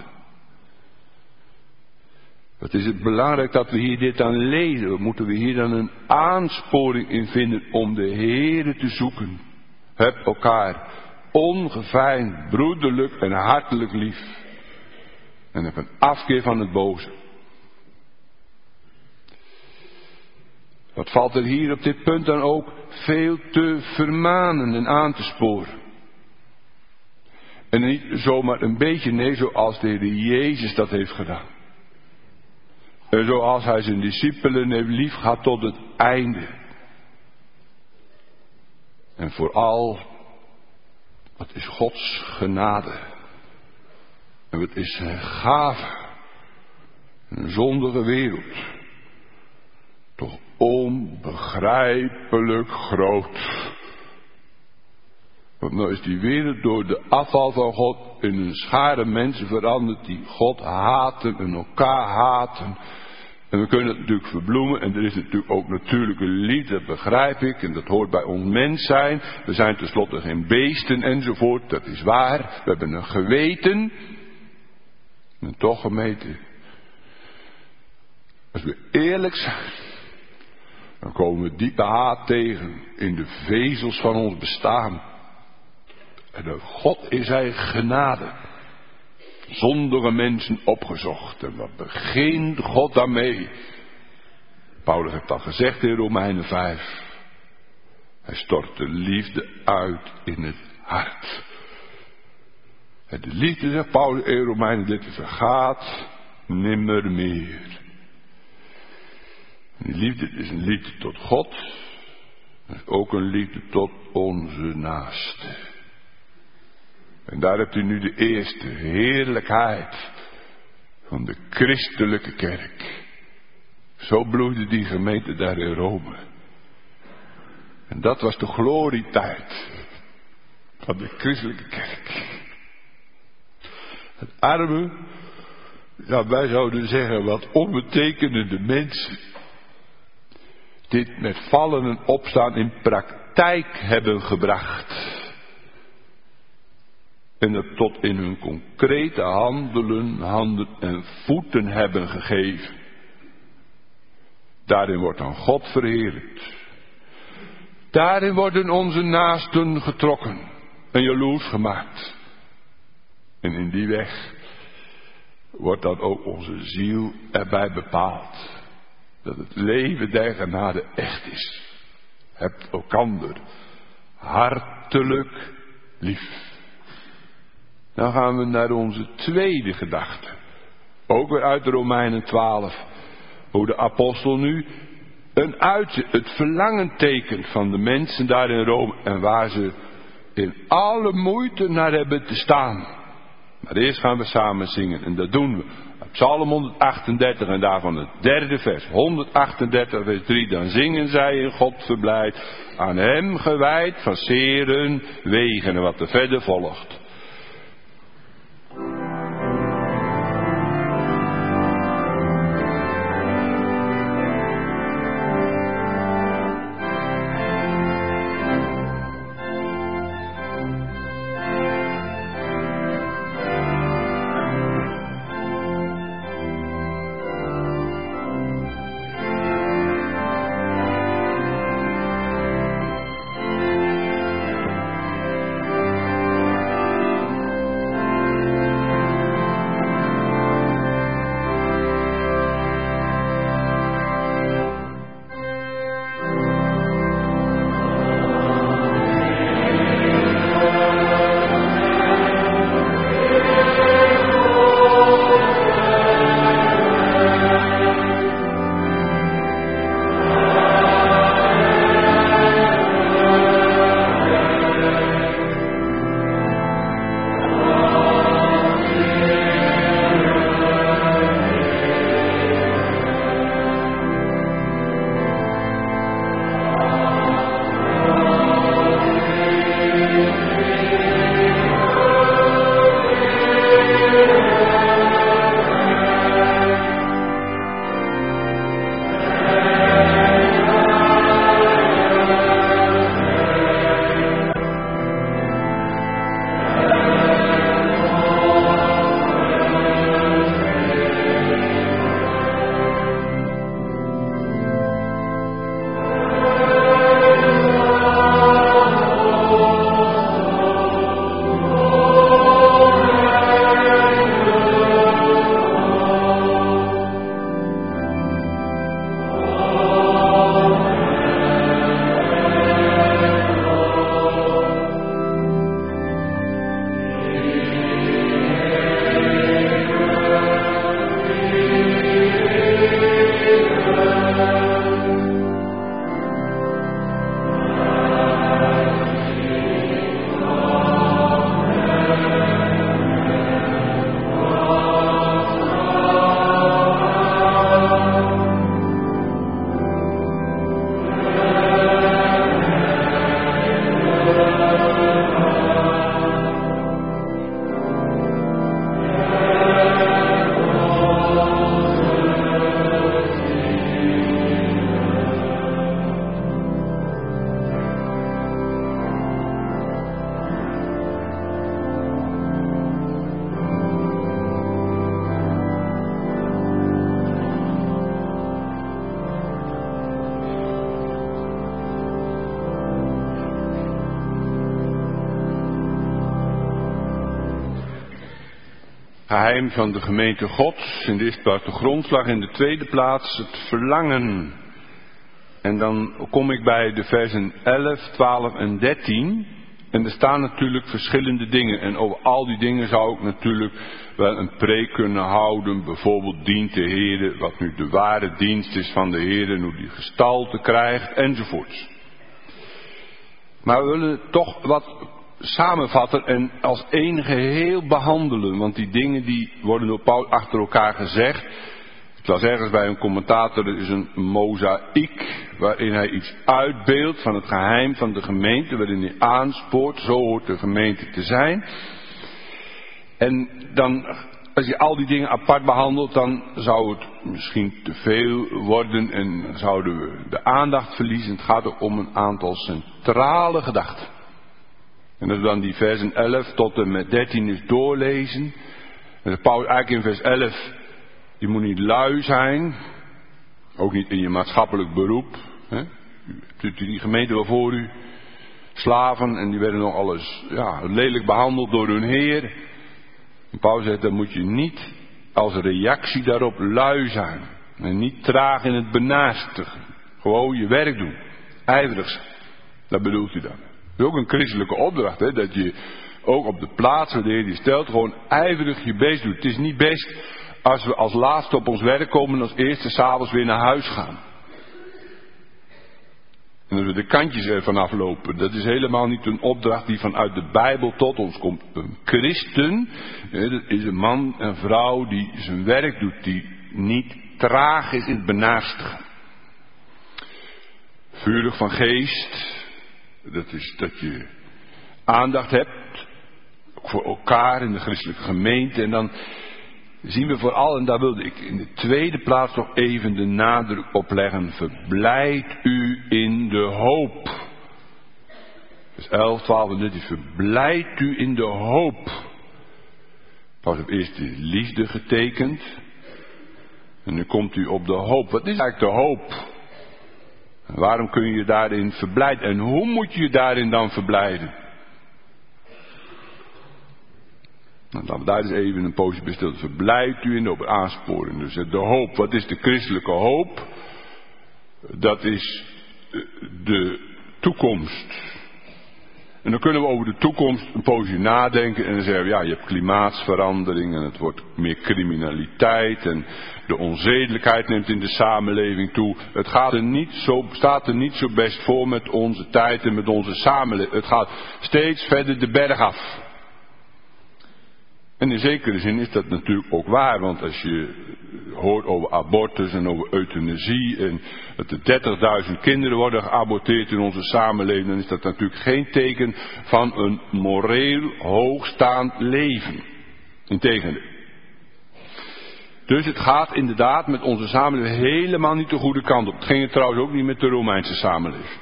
Het is het belangrijk dat we hier dit dan lezen. We moeten hier dan een aansporing in vinden om de Heere te zoeken. Heb elkaar ongeveind, broederlijk en hartelijk lief. En heb een afkeer van het boze. Wat valt er hier op dit punt dan ook veel te vermanen en aan te sporen. En niet zomaar een beetje, nee, zoals de Heer Jezus dat heeft gedaan. En zoals hij zijn discipelen heeft liefgehad tot het einde. En vooral, wat is Gods genade. En wat is zijn gave. Een zondige wereld. Toch onbegrijpelijk groot. Want nou is die wereld door de afval van God in een schare mensen veranderd die God haten en elkaar haten. En we kunnen het natuurlijk verbloemen en er is natuurlijk ook natuurlijke liefde, dat begrijp ik. En dat hoort bij ons mens zijn. We zijn tenslotte geen beesten enzovoort, dat is waar. We hebben een geweten. En toch gemeente, als we eerlijk zijn, dan komen we diepe haat tegen in de vezels van ons bestaan. En door God is hij genade. Zondige mensen opgezocht. En wat begint God daarmee? Paulus heeft al gezegd in Romeinen 5. Hij stort de liefde uit in het hart. En de liefde, zegt Paulus in Romeinen 13, vergaat nimmer meer. Die liefde is een liefde tot God. Maar ook een liefde tot onze naaste. En daar hebt u nu de eerste heerlijkheid van de christelijke kerk. Zo bloeide die gemeente daar in Rome. En dat was de glorietijd van de christelijke kerk. Het arme, ja, wij zouden zeggen wat onbetekenende mensen, dit met vallen en opstaan in praktijk hebben gebracht. En het tot in hun concrete handelen, handen en voeten hebben gegeven. Daarin wordt dan God verheerlijkt. Daarin worden onze naasten getrokken en jaloers gemaakt. En in die weg wordt dan ook onze ziel erbij bepaald. Dat het leven der genade echt is. Hebt elkander hartelijk lief. Dan gaan we naar onze tweede gedachte. Ook weer uit de Romeinen 12. Hoe de apostel nu het verlangen tekent van de mensen daar in Rome. En waar ze in alle moeite naar hebben te staan. Maar eerst gaan we samen zingen. En dat doen we. Psalm 138 en daarvan het derde vers. 138 vers 3. Dan zingen zij in God verblijd. Aan hem gewijd van zeren wegen. En wat er verder volgt. Geheim van de gemeente Gods. In de eerste plaats de grondslag. In de tweede plaats het verlangen. En dan kom ik bij de versen 11, 12 en 13. En er staan natuurlijk verschillende dingen. En over al die dingen zou ik natuurlijk wel een preek kunnen houden. Bijvoorbeeld dient de Heer, wat nu de ware dienst is van de Heer. En hoe die gestalte krijgt enzovoorts. Maar we willen toch wat samenvatten en als één geheel behandelen. Want die dingen die worden door Paulus achter elkaar gezegd. Ik las ergens bij een commentator, er is een mozaïek waarin hij iets uitbeeldt van het geheim van de gemeente. Waarin hij aanspoort, zo hoort de gemeente te zijn. En dan, als je al die dingen apart behandelt, dan zou het misschien te veel worden en zouden we de aandacht verliezen. Het gaat ook om een aantal centrale gedachten. En als we dan die versen 11 tot en met 13 eens doorlezen. En dan Paulus eigenlijk in vers 11, je moet niet lui zijn. Ook niet in je maatschappelijk beroep. Hè? U hebt die gemeente wel voor u. Slaven en die werden nog alles lelijk behandeld door hun heer. En Paulus zegt, dan moet je niet als reactie daarop lui zijn. En niet traag in het benaastigen. Gewoon je werk doen. Ijverig zijn. Dat bedoelt hij dan. Dat is ook een christelijke opdracht, hè? Dat je ook op de plaats waar de Heer die stelt gewoon ijverig je best doet. Het is niet best als we als laatste op ons werk komen en als eerste 's avonds weer naar huis gaan. En dat we de kantjes ervan aflopen. Dat is helemaal niet een opdracht die vanuit de Bijbel tot ons komt. Een christen, dat is een man en vrouw die zijn werk doet, die niet traag is in het benaastigen. Vurig van geest. Dat is dat je aandacht hebt, ook voor elkaar in de christelijke gemeente. En dan zien we vooral, en daar wilde ik in de tweede plaats nog even de nadruk op leggen. Verblijd u in de hoop. Dus 11, 12 en 13. Verblijd u in de hoop. Paulus heeft eerst de liefde getekend. En nu komt u op de hoop. Wat is eigenlijk de hoop? En waarom kun je je daarin verblijden? En hoe moet je je daarin dan verblijden? Nou, laten we daar eens even een poosje bij stil. Verblijd u in de hoop, aansporen. Dus de hoop, wat is de christelijke hoop? Dat is de toekomst. En dan kunnen we over de toekomst een poosje nadenken en dan zeggen we, ja, je hebt klimaatsverandering en het wordt meer criminaliteit en de onzedelijkheid neemt in de samenleving toe. Het staat er niet zo best voor met onze tijd en met onze samenleving. Het gaat steeds verder de berg af. En in zekere zin is dat natuurlijk ook waar, want als je hoort over abortus en over euthanasie en dat er 30.000 kinderen worden geaborteerd in onze samenleving, dan is dat natuurlijk geen teken van een moreel hoogstaand leven. Integendeel. Dus het gaat inderdaad met onze samenleving helemaal niet de goede kant op. Het ging trouwens ook niet met de Romeinse samenleving.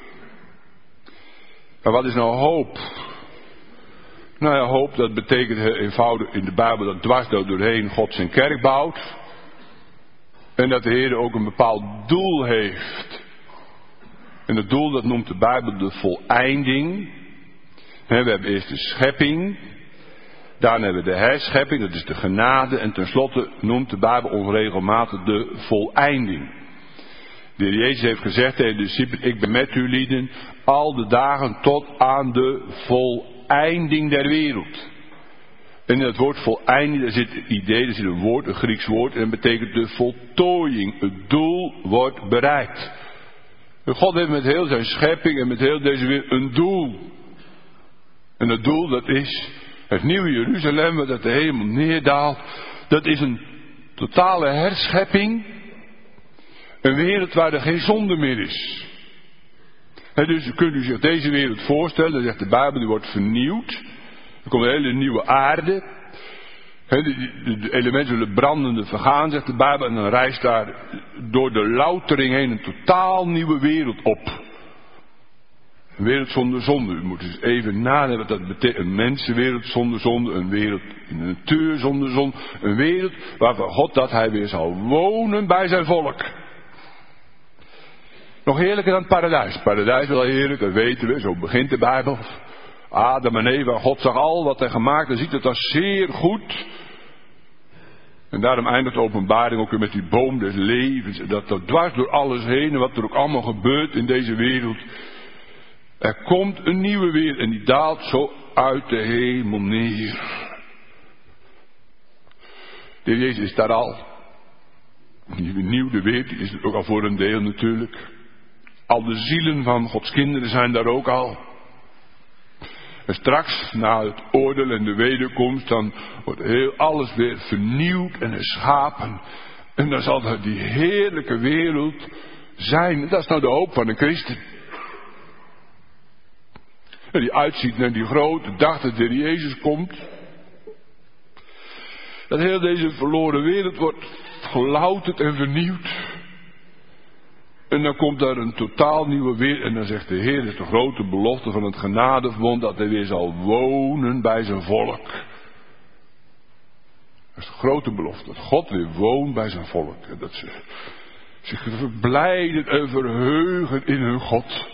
Maar wat is nou hoop? Nou ja, hoop, dat betekent heel eenvoudig in de Bijbel dat dwars doorheen God zijn kerk bouwt. En dat de Heer ook een bepaald doel heeft. En dat doel, dat noemt de Bijbel de voleinding. We hebben eerst de schepping. Daarna hebben we de herschepping, dat is de genade. En tenslotte noemt de Bijbel ons regelmatig de voleinding. De Heer Jezus heeft gezegd tegen de discipelen, ik ben met u lieden al de dagen tot aan de voleinding der wereld. En in het woord voleinding, daar zit een idee, daar zit een woord, een Grieks woord, en dat betekent de voltooiing. Het doel wordt bereikt. En God heeft met heel zijn schepping en met heel deze wereld een doel. En het doel, dat is het nieuwe Jeruzalem, waar dat de hemel neerdaalt. Dat is een totale herschepping. Een wereld waar er geen zonde meer is. Dus kunt u zich deze wereld voorstellen, dat zegt de Bijbel, die wordt vernieuwd. Er komt een hele nieuwe aarde. De elementen zullen brandende vergaan, zegt de Bijbel. En dan rijst daar door de loutering heen een totaal nieuwe wereld op. Een wereld zonder zonde. U moet dus even nadenken wat dat betekent. Een mensenwereld zonder zonde. Een wereld in de natuur zonder zonde. Een wereld waarvan God dat hij weer zal wonen bij zijn volk. Nog heerlijker dan het paradijs. Het paradijs is wel heerlijk, dat weten we. Zo begint de Bijbel. Adam en Eva, God zag al wat hij gemaakt. Dan ziet het als zeer goed. En daarom eindigt de openbaring ook weer met die boom des levens. En dat dwars door alles heen en wat er ook allemaal gebeurt in deze wereld. Er komt een nieuwe wereld en die daalt zo uit de hemel neer. De Heer Jezus is daar al. Die vernieuwde wereld is het ook al voor een deel natuurlijk. Al de zielen van Gods kinderen zijn daar ook al. En straks, na het oordeel en de wederkomst, dan wordt heel alles weer vernieuwd en herschapen. En dan zal er die heerlijke wereld zijn. Dat is nou de hoop van een christen. En die uitziet naar die grote dag dat de Heer Jezus komt. Dat heel deze verloren wereld wordt gelouterd en vernieuwd. En dan komt daar een totaal nieuwe wereld. En dan zegt de Heer, dat is de grote belofte van het genadeverbond, dat hij weer zal wonen bij zijn volk. Dat is de grote belofte, dat God weer woont bij zijn volk. En dat ze zich verblijden en verheugen in hun God.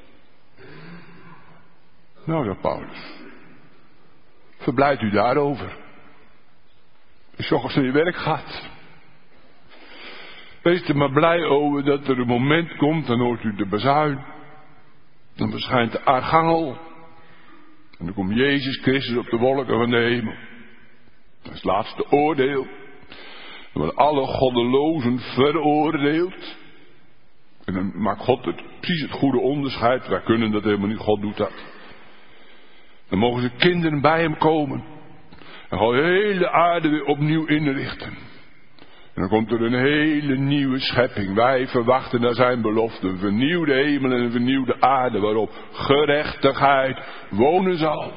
Nou ja, Paulus. Verblijd u daarover. Als je ochtends naar je werk gaat. Wees er maar blij over dat er een moment komt, dan hoort u de bazuin. Dan verschijnt de archangel. En dan komt Jezus Christus op de wolken van de hemel. Dat is het laatste oordeel. Dan worden alle goddelozen veroordeeld. En dan maakt God precies het goede onderscheid. Wij kunnen dat helemaal niet, God doet dat. Dan mogen ze kinderen bij hem komen. En gaan de hele aarde weer opnieuw inrichten. En dan komt er een hele nieuwe schepping. Wij verwachten naar zijn belofte. Een vernieuwde hemel en een vernieuwde aarde. Waarop gerechtigheid wonen zal.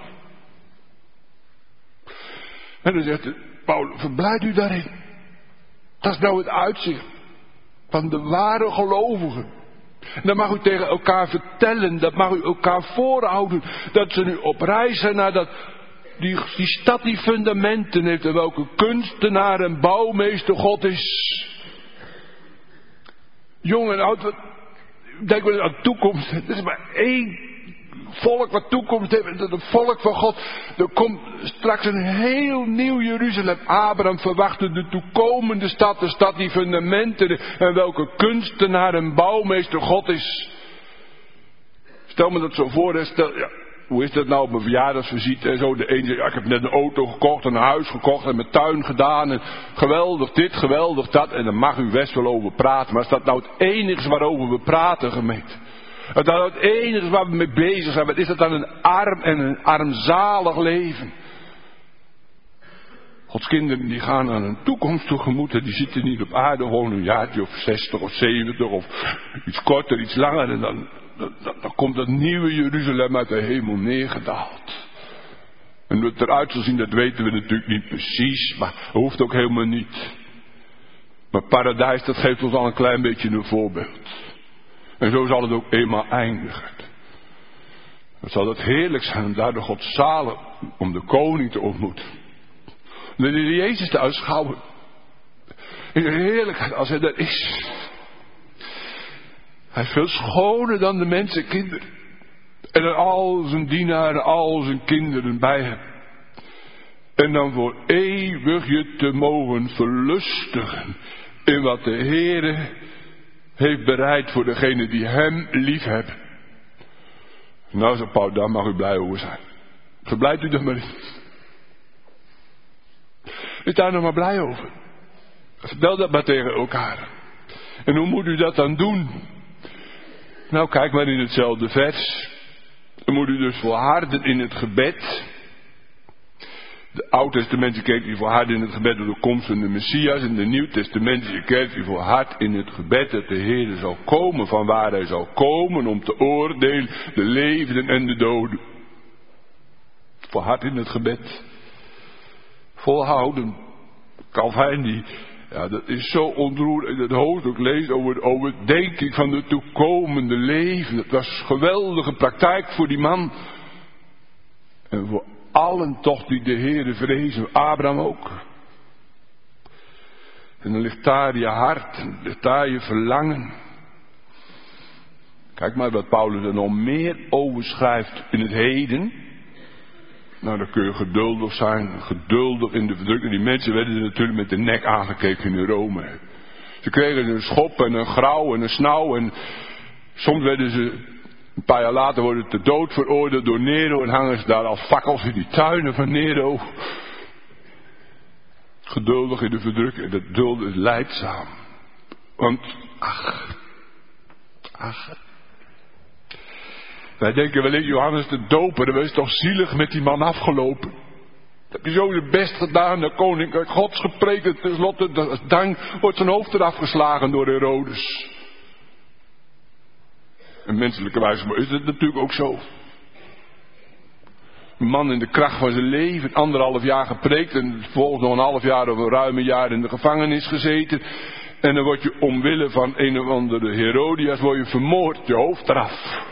En dan zegt Paulus, verblijd u daarin. Dat is nou het uitzicht van de ware gelovigen. En dat mag u tegen elkaar vertellen. Dat mag u elkaar voorhouden. Dat ze nu op reis zijn naar dat... Die stad die fundamenten heeft en welke kunstenaar en bouwmeester God is. Jong en oud, denk wel aan de toekomst. Er is maar één volk wat toekomst heeft. En dat is het volk van God. Er komt straks een heel nieuw Jeruzalem. Abraham verwachtte de toekomende stad. De stad die fundamenten en welke kunstenaar en bouwmeester God is. Stel me dat zo voor. Ja. Hoe is dat nou op mijn verjaardagsvisite en zo? De een zegt, ja, ik heb net een auto gekocht en een huis gekocht en mijn tuin gedaan. En geweldig dit, geweldig dat. En daar mag u best wel over praten. Maar is dat nou het enige waarover we praten, gemeente? Is dat nou het enige waar we mee bezig zijn? Wat is dat dan een arm en een armzalig leven? Gods kinderen die gaan aan een toekomst tegemoet. En die zitten niet op aarde gewoon een jaartje of 60 of 70 of iets korter, iets langer. En dan komt dat nieuwe Jeruzalem uit de hemel neergedaald. En hoe het eruit zal zien, dat weten we natuurlijk niet precies. Maar dat hoeft ook helemaal niet. Maar paradijs, dat geeft ons al een klein beetje een voorbeeld. En zo zal het ook eenmaal eindigen. Dan zal het heerlijk zijn om daar de God zalig om de koning te ontmoeten. Om de Heer Jezus te aanschouwen. In de heerlijkheid als hij er is. Hij is veel schoner dan de mensenkinderen. En er al zijn dienaren, al zijn kinderen bij hem. En dan voor eeuwig je te mogen verlustigen in wat de Heere heeft bereid voor degenen die hem lief hebben. Nou, zegt Paul, daar mag u blij over zijn. Verblijft u er maar in. Is daar nog maar blij over. Vertel dat maar tegen elkaar. En hoe moet u dat dan doen? Nou, kijk maar in hetzelfde vers. Dan moet u dus volharden in het gebed. De Oud-testamentische kerk die volhardt in het gebed door de komst van de Messias. En de Nieuw-testamentische kerk die volhardt in het gebed dat de Heer zal komen. Van waar hij zal komen om te oordelen de levenden en de doden. Volhard in het gebed. Volhouden. Calvijn ja, dat is zo ontroerend. En dat hoofdstuk leest over denking van de toekomende leven. Dat was een geweldige praktijk voor die man. En voor allen toch die de Heere vrezen. Abraham ook. En dan ligt daar je hart. En ligt daar je verlangen. Kijk maar wat Paulus er nog meer over schrijft in het heden. Nou, dan kun je geduldig zijn, geduldig in de verdrukking. Die mensen werden er natuurlijk met de nek aangekeken in Rome. Ze kregen een schop en een grauw en een snauw en soms werden ze, een paar jaar later worden te dood veroordeeld door Nero en hangen ze daar als fakkels in die tuinen van Nero. Geduldig in de verdrukking, dat dulden is lijdzaam. Want, ach. Wij denken wel eens, Johannes de Doper, dat was toch zielig met die man afgelopen. Dat heb je zo je best gedaan, de koninkrijk Gods gepreekt en tenslotte, als dank, wordt zijn hoofd eraf geslagen door Herodes. En menselijkerwijs is het natuurlijk ook zo. Een man in de kracht van zijn leven, 1,5 jaar gepreekt en vervolgens nog 1,5 jaar of een ruime jaar in de gevangenis gezeten. En dan word je omwille van een of andere Herodias, word je vermoord, je hoofd eraf.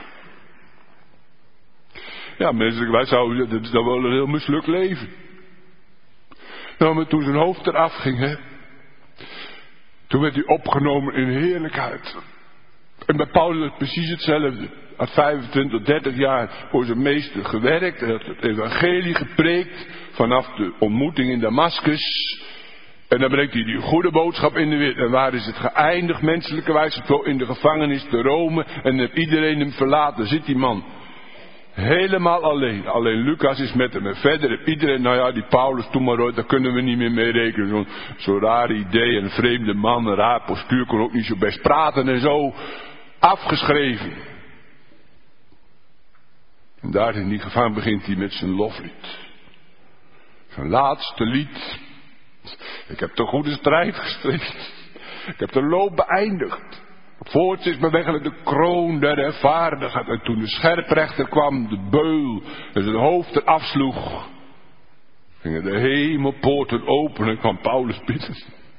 Ja, menselijkerwijs dat is dan wel een heel mislukt leven. Nou, maar toen zijn hoofd eraf ging, hè, toen werd hij opgenomen in heerlijkheid. En bij Paulus precies hetzelfde. Had 25, 30 jaar voor zijn meester gewerkt. Hij had het evangelie gepreekt vanaf de ontmoeting in Damascus. En dan brengt hij die goede boodschap in de wereld. En waar is het geëindigd menselijkerwijs? In de gevangenis te Rome. En dan heeft iedereen hem verlaten. Zit die man helemaal alleen. Alleen Lucas is met hem. En verder heeft iedereen, nou ja, die Paulus, toen maar ooit, daar kunnen we niet meer mee rekenen. Zo'n raar idee, een vreemde man, een raar postuur, kon ook niet zo best praten en zo. Afgeschreven. En daar in die gevangenis begint hij met zijn loflied. Zijn laatste lied. Ik heb de goede strijd gestreden. Ik heb de loop beëindigd. Voorts is me weg de kroon der rechtvaardigheid. En toen de scherprechter kwam, de beul, en zijn hoofd eraf sloeg, gingen de hemelpoorten open en kwam Paulus bidden.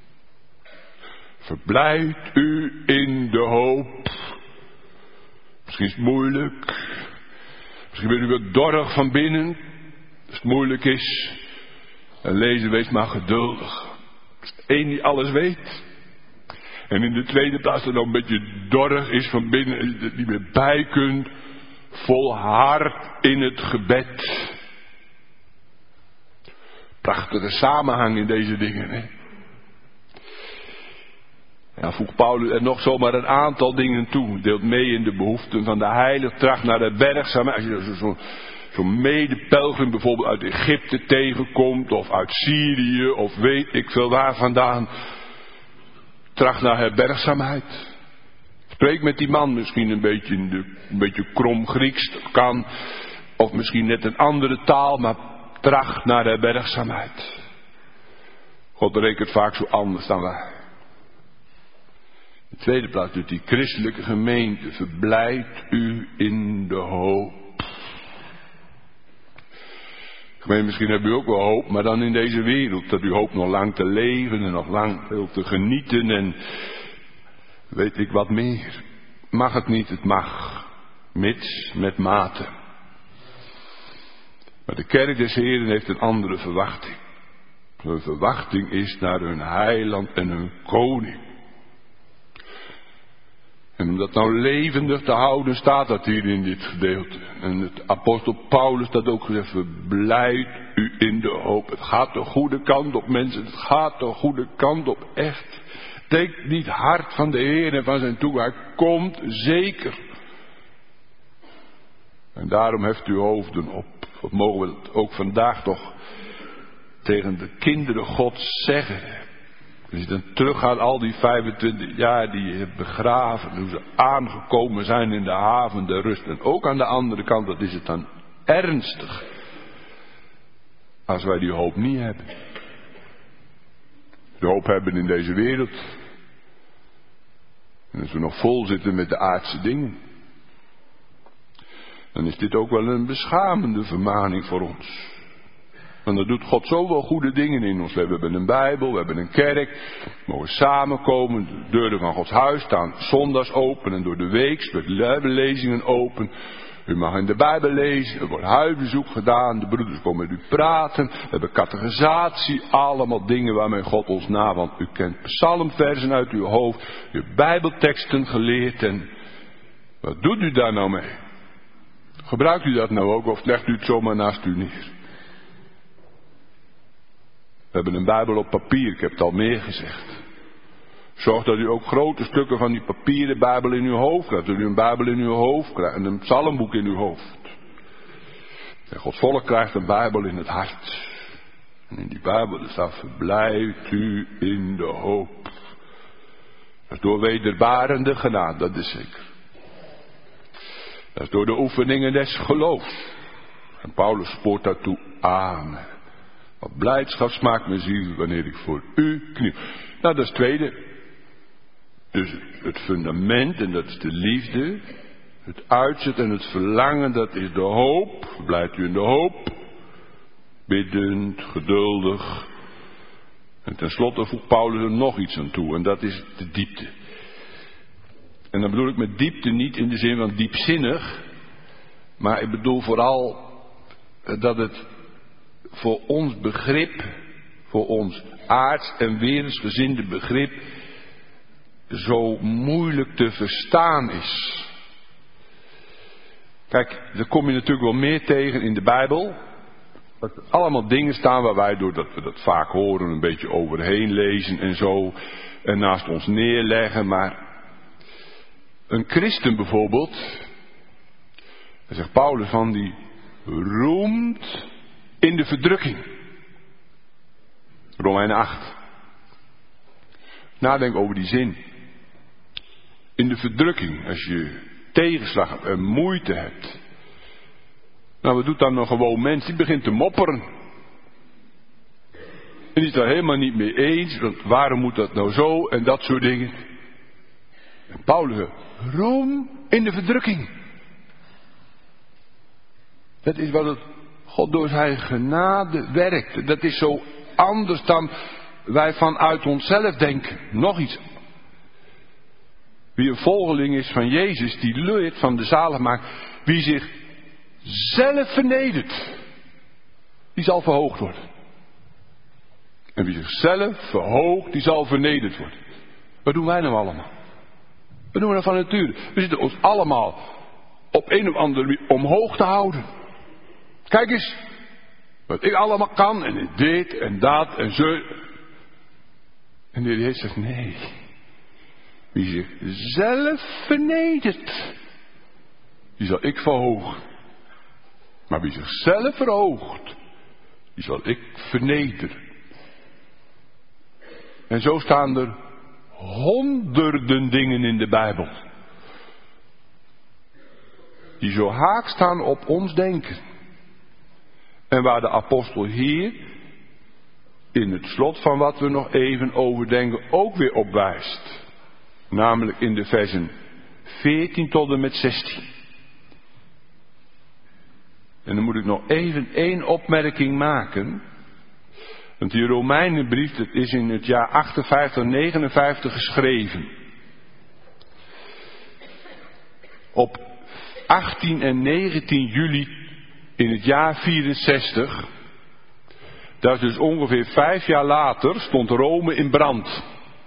Verblijd u in de hoop. Misschien is het moeilijk. Misschien bent u wat dorrig van binnen. Als het moeilijk is. En lezen, wees maar geduldig. Als de een die alles weet. En in de tweede plaats dat nog een beetje dorrig is van binnen. En je er niet meer bij kunt. Volhard in het gebed. Prachtige samenhang in deze dingen, hè. Ja, voegt Paulus er nog zomaar een aantal dingen toe. Deelt mee in de behoeften van de heilige. Tracht naar de bergzaamheid. Als je zo'n medepelgrim bijvoorbeeld uit Egypte tegenkomt. Of uit Syrië. Of weet ik veel waar vandaan. Tracht naar herbergzaamheid. Spreek met die man. Misschien een beetje krom Grieks. Dat kan. Of misschien net een andere taal. Maar tracht naar herbergzaamheid. God rekent vaak zo anders dan wij. In de tweede plaats doet die christelijke gemeente. Verblijdt u in de hoop. Gemeente, misschien hebt u ook wel hoop, maar dan in deze wereld. Dat u hoopt nog lang te leven en nog lang veel te genieten en weet ik wat meer. Mag het niet, het mag. Mits met mate. Maar de kerk des Heren heeft een andere verwachting. Hun verwachting is naar hun heiland en hun koning. En om dat nou levendig te houden, staat dat hier in dit gedeelte. En het apostel Paulus dat ook gezegd, verblijd u in de hoop. Het gaat de goede kant op, mensen. Het gaat de goede kant op, echt. Denk niet hard van de Heer en van zijn toegang. Hij komt zeker. En daarom heft uw hoofden op. Wat mogen we het ook vandaag toch tegen de kinderen Gods zeggen. Als je dan teruggaat al die 25 jaar die je hebt begraven. Hoe ze aangekomen zijn in de haven der rust. En ook aan de andere kant, dat is het dan ernstig. Als wij die hoop niet hebben. De hoop hebben in deze wereld. En als we nog vol zitten met de aardse dingen. Dan is dit ook wel een beschamende vermaning voor ons. Want dan doet God zoveel goede dingen in ons. We hebben een Bijbel, we hebben een kerk. We mogen samenkomen. De deuren van Gods huis staan zondags open. En door de week worden bijbellezingen open. U mag in de Bijbel lezen. Er wordt huisbezoek gedaan. De broeders komen met u praten. We hebben catechisatie. Allemaal dingen waarmee God ons na. Want u kent psalmversen uit uw hoofd. U hebt Bijbelteksten geleerd. En wat doet u daar nou mee? Gebruikt u dat nou ook? Of legt u het zomaar naast u neer? We hebben een Bijbel op papier, ik heb het al meer gezegd. Zorg dat u ook grote stukken van die papieren Bijbel in uw hoofd krijgt. Dat u een Bijbel in uw hoofd krijgt en een psalmboek in uw hoofd. En Gods volk krijgt een Bijbel in het hart. En in die Bijbel staat: verblijft u in de hoop. Dat is door wederbarende genade, dat is zeker. Dat is door de oefeningen des geloofs. En Paulus spoort daartoe aan. Wat blijdschap smaakt mijn ziel wanneer ik voor u kniel. Nou, dat is het tweede. Dus het fundament, en dat is de liefde. Het uitzet en het verlangen, dat is de hoop. Blijft u in de hoop. Biddend, geduldig. En tenslotte voegt Paulus er nog iets aan toe. En dat is de diepte. En dan bedoel ik met diepte niet in de zin van diepzinnig. Maar ik bedoel vooral dat het voor ons begrip, voor ons aards en wereldsgezinde begrip, zo moeilijk te verstaan is. Kijk, daar kom je natuurlijk wel meer tegen in de Bijbel. Dat er allemaal dingen staan waar wij, doordat we dat vaak horen, een beetje overheen lezen en zo. En naast ons neerleggen. Maar een christen bijvoorbeeld, daar zegt Paulus van, die roemt in de verdrukking. Romeinen 8. Nadenk over die zin. In de verdrukking, als je tegenslag hebt en moeite hebt. Nou, wat doet dan een gewoon mens? Die begint te mopperen. En die is daar helemaal niet mee eens. Want waarom moet dat nou zo? En dat soort dingen. En Paulus, roem in de verdrukking. Dat is wat het God door zijn genade werkt. Dat is zo anders dan wij vanuit onszelf denken. Nog iets. Wie een volgeling is van Jezus, die leert van de zaligmaker. Wie zich zelf vernedert, die zal verhoogd worden. En wie zichzelf verhoogt, die zal vernederd worden. Wat doen wij nou allemaal? Wat doen we nou van nature? We zitten ons allemaal op een of andere manier omhoog te houden. Kijk eens, wat ik allemaal kan, en dit en dat en zo. En de Heer Jezus zegt, nee. Wie zichzelf vernedert, die zal ik verhogen. Maar wie zichzelf verhoogt, die zal ik vernederen. En zo staan er honderden dingen in de Bijbel. Die zo haak staan op ons denken. En waar de apostel hier in het slot van wat we nog even overdenken ook weer op wijst. Namelijk in de versen 14 tot en met 16. En dan moet ik nog even één opmerking maken. Want die Romeinenbrief, dat is in het jaar 58, 59 geschreven. Op 18 en 19 juli in het jaar 64. Dat is dus ongeveer 5 jaar later, stond Rome in brand.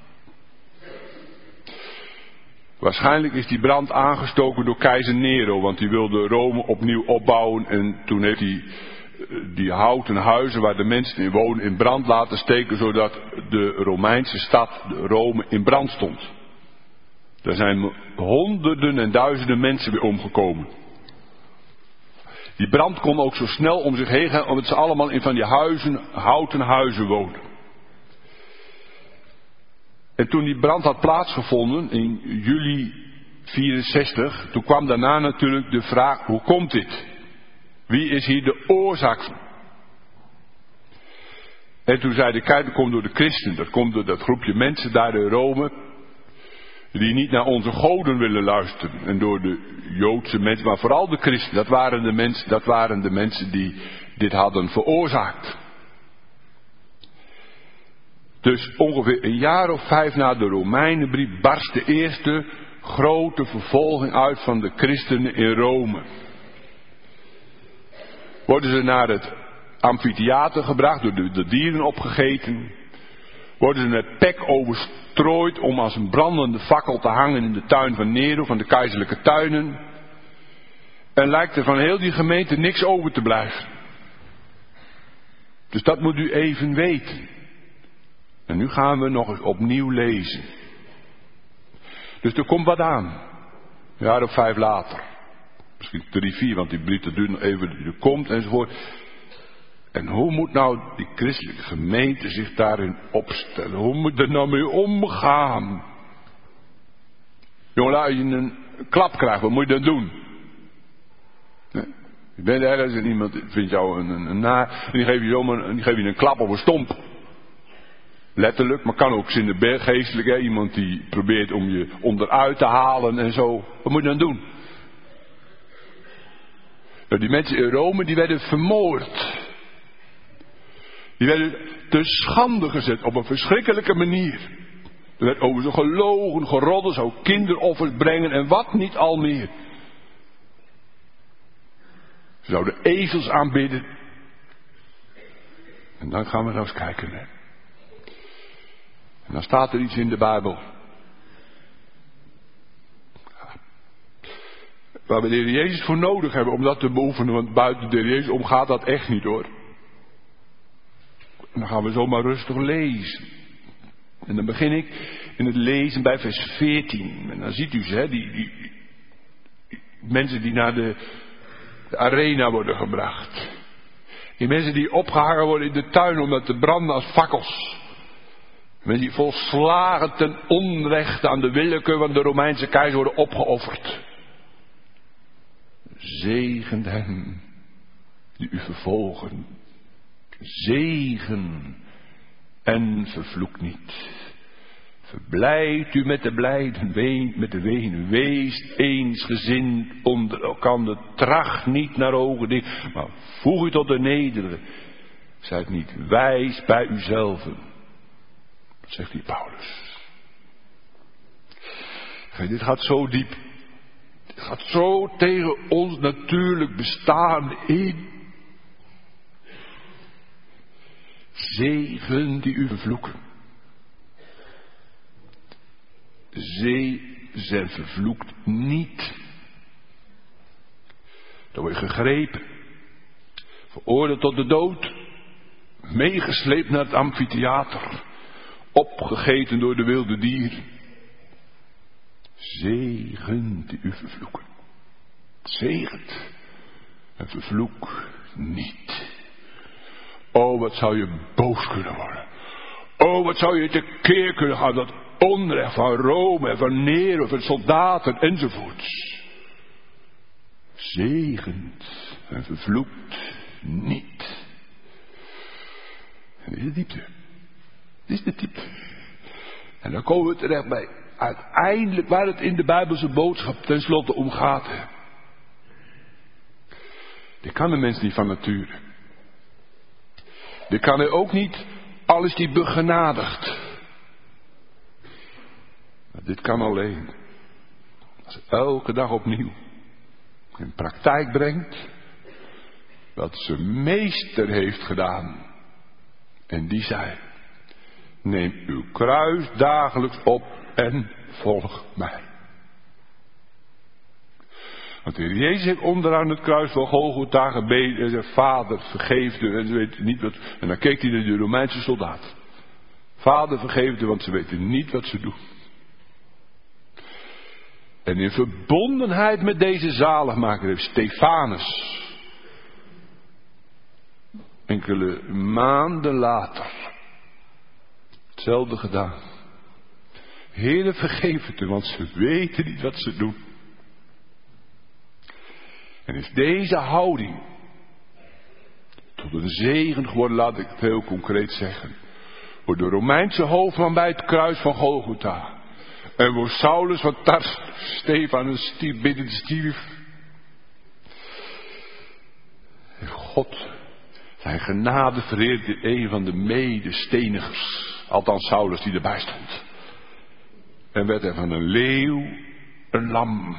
Waarschijnlijk is die brand aangestoken door keizer Nero, want die wilde Rome opnieuw opbouwen en toen heeft hij die houten huizen waar de mensen in wonen in brand laten steken, zodat de Romeinse stad Rome in brand stond. Daar zijn honderden en duizenden mensen weer omgekomen. Die brand kon ook zo snel om zich heen gaan, omdat ze allemaal in van die houten huizen woonden. En toen die brand had plaatsgevonden in juli 64, toen kwam daarna natuurlijk de vraag, hoe komt dit? Wie is hier de oorzaak van? En toen zei de kijk, dat komt door de christenen, dat komt door dat groepje mensen daar in Rome, die niet naar onze goden willen luisteren. En door de Joodse mensen, maar vooral de christenen, dat waren de mensen die dit hadden veroorzaakt. Dus ongeveer een jaar of 5 na de Romeinenbrief barst de eerste grote vervolging uit van de christenen in Rome. Worden ze naar het amfitheater gebracht, door de dieren opgegeten. Worden ze met pek overstrooid om als een brandende fakkel te hangen in de tuin van Nero, van de keizerlijke tuinen. En lijkt er van heel die gemeente niks over te blijven. Dus dat moet u even weten. En nu gaan we nog eens opnieuw lezen. Dus er komt wat aan. Een jaar of 5 later. Misschien 3, 4, want die brief duurt nog even. Er komt enzovoort. En hoe moet nou die christelijke gemeente zich daarin opstellen? Hoe moet er nou mee omgaan? Jongen, als je een klap krijgt, wat moet je dan doen? Je bent ergens en iemand vindt jou een naar. En die geeft je een klap op een stomp. Letterlijk, maar kan ook geestelijk. Hè? Iemand die probeert om je onderuit te halen en zo. Wat moet je dan doen? Nou, die mensen in Rome, die werden vermoord. Die werden te schande gezet op een verschrikkelijke manier. Er werd over ze gelogen, geroddeld, zou kinderoffers brengen en wat niet al meer. Ze zouden ezels aanbidden. En dan gaan we nou eens kijken. Hè. En dan staat er iets in de Bijbel. Waar we de Heer Jezus voor nodig hebben om dat te beoefenen. Want buiten de Heer Jezus om gaat dat echt niet hoor. En dan gaan we zomaar rustig lezen. En dan begin ik in het lezen bij vers 14. En dan ziet u ze, hè, die mensen die naar de arena worden gebracht. Die mensen die opgehangen worden in de tuin om dat te branden als fakkels. Mensen die volslagen ten onrechte aan de willekeur van de Romeinse keizer worden opgeofferd. Zegent hen die u vervolgen. Zegen en vervloek niet. Verblijd u met de blijden, weent met de wenen. Wees eensgezind onder elkander. Tracht niet naar hoge dingen, maar voeg u tot de nederige. Zijt niet wijs bij uzelven. Dat zegt die Paulus. Kijk, dit gaat zo diep. Dit gaat zo tegen ons natuurlijk bestaan in. Zegen die u vervloeken. Zijn vervloekt niet. Dan word je gegrepen. Veroordeeld tot de dood. Meegesleept naar het amfitheater. Opgegeten door de wilde dieren. Zegen die u vervloeken. Zegent en vervloek niet. Oh, wat zou je boos kunnen worden. Oh, wat zou je tekeer kunnen gaan. Dat onrecht van Rome en van Nero, van soldaten enzovoorts. Zegent en vervloekt niet. En dit is de diepte. Dit is de diepte. En dan komen we terecht bij uiteindelijk waar het in de Bijbelse boodschap tenslotte om gaat. Dit kan de mens niet van nature. Dit kan hij ook niet, al is hij begenadigd. Maar dit kan alleen als hij elke dag opnieuw in praktijk brengt wat zijn meester heeft gedaan. En die zei, neem uw kruis dagelijks op en volg mij. Want de Heer Jezus heeft onderaan het kruis van Golgotha gebeden en zei, Vader vergeef u. En ze weten niet wat. En dan keek hij naar de Romeinse soldaat. Vader vergeef u, want ze weten niet wat ze doen. En in verbondenheid met deze zaligmaker heeft Stefanus enkele maanden later hetzelfde gedaan. Heere, vergeef het u, want ze weten niet wat ze doen. En is deze houding tot een zegen geworden, laat ik het heel concreet zeggen. Voor de Romeinse hoofdman bij het kruis van Golgotha. En voor Saulus van Tarsus, Stefanus biddend stierf. En God zijn genade vereerde een van de medestenigers. Althans Saulus die erbij stond. En werd er van een leeuw een lam.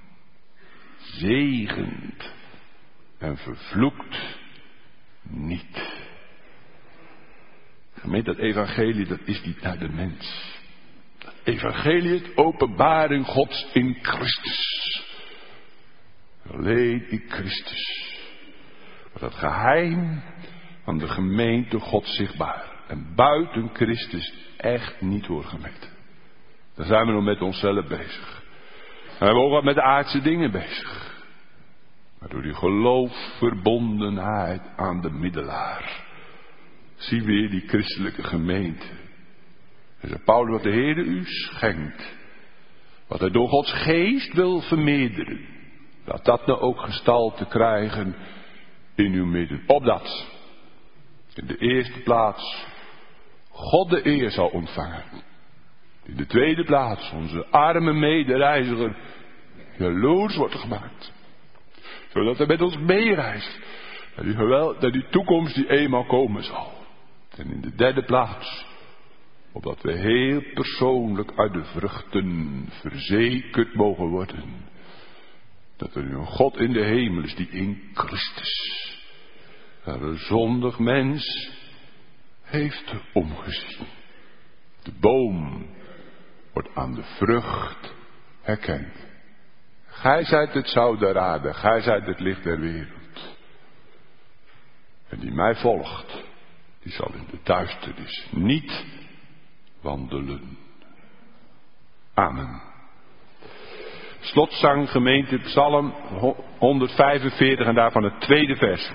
Zegend en vervloekt niet. Gemeente, dat evangelie, dat is niet naar de mens. Dat evangelie, het openbaring Gods in Christus. Alleen in Christus wordt het geheim van de gemeente God zichtbaar. en buiten Christus echt niet wordt gemeten. Dan zijn we nog met onszelf bezig. Dan zijn we ook wat met de aardse dingen bezig. Maar door die geloofverbondenheid aan de middelaar zien we hier die christelijke gemeente. En zegt Paulus, wat de Heere u schenkt, wat hij door Gods geest wil vermeerderen, laat dat nou ook gestalte krijgen in uw midden. Opdat in de eerste plaats God de eer zal ontvangen. In de tweede plaats onze arme medereiziger jaloers wordt gemaakt. Zodat hij met ons meereist naar die toekomst die eenmaal komen zal. En in de derde plaats, opdat we heel persoonlijk uit de vruchten verzekerd mogen worden. Dat er een God in de hemel is die in Christus naar een zondig mens heeft omgezien. De boom wordt aan de vrucht herkend. Gij zijt het zout der aarde, gij zijt het licht der wereld. En die mij volgt, die zal in de duisternis niet wandelen. Amen. Slotzang gemeente Psalm 145 en daarvan het tweede vers.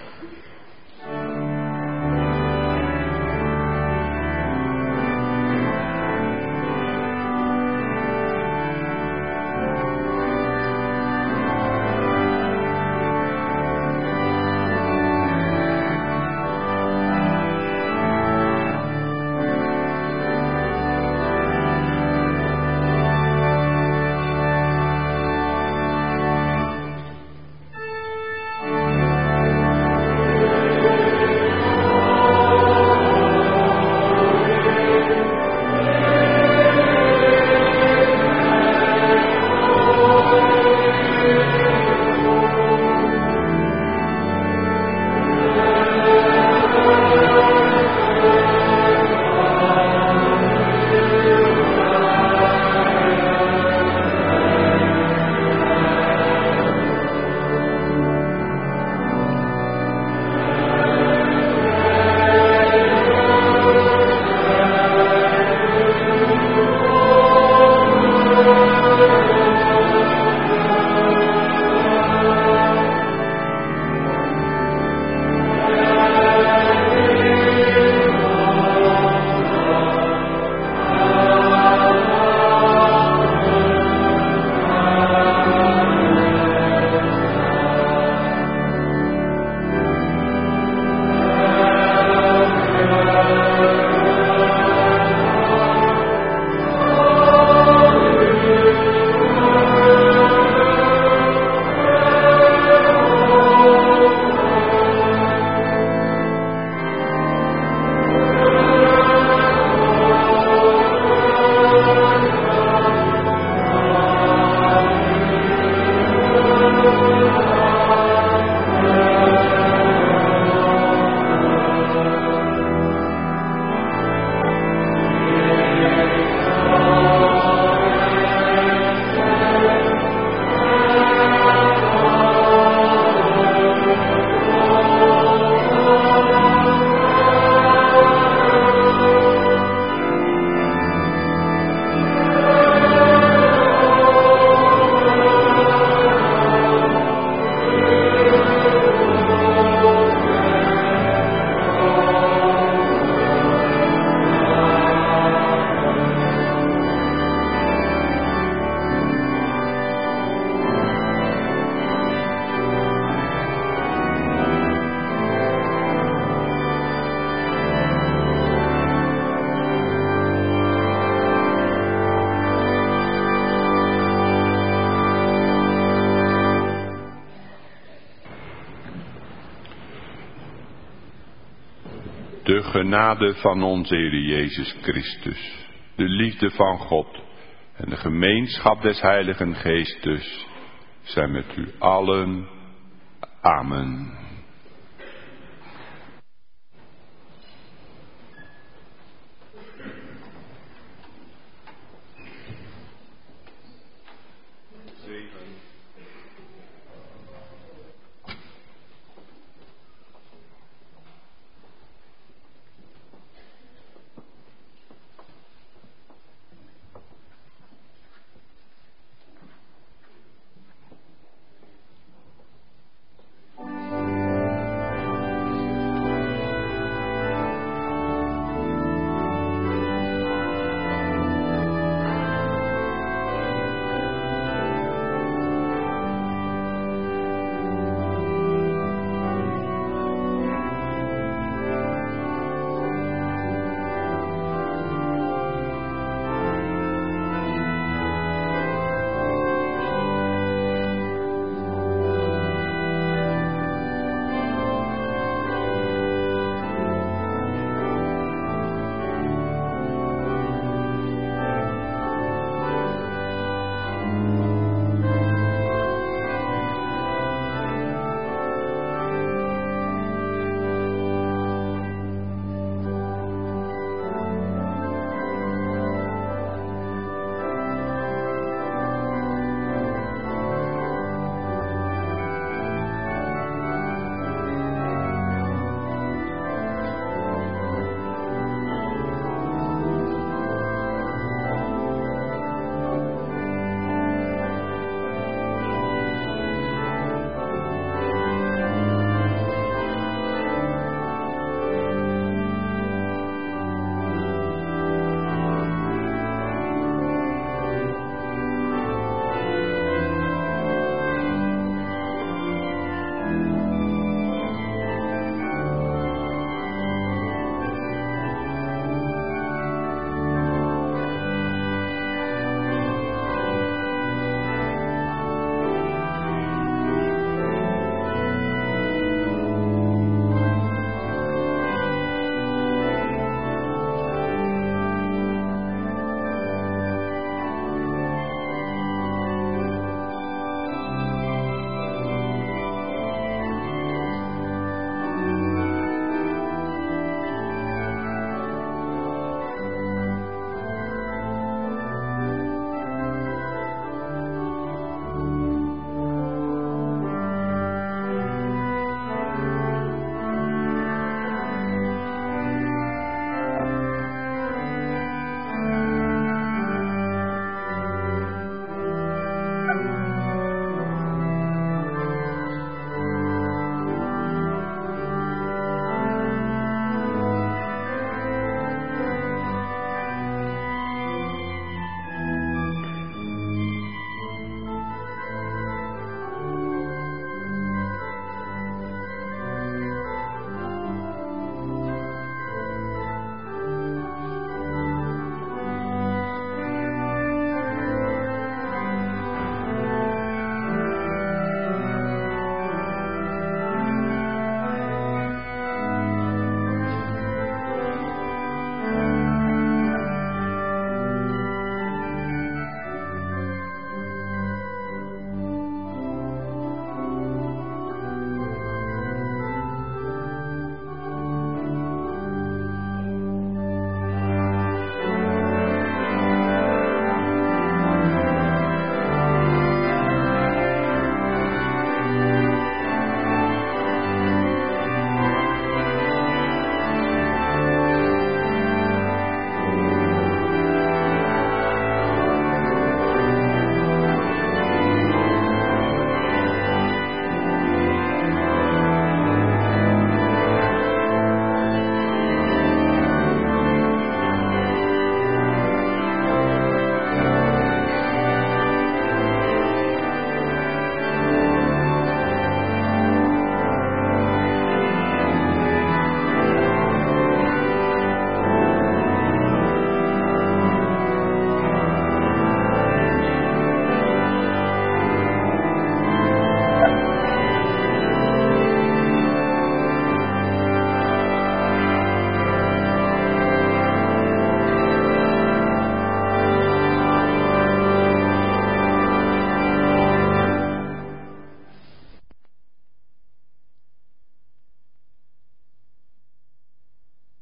De genade van onze Heer Jezus Christus, de liefde van God en de gemeenschap des Heiligen Geestes zijn met u allen. Amen.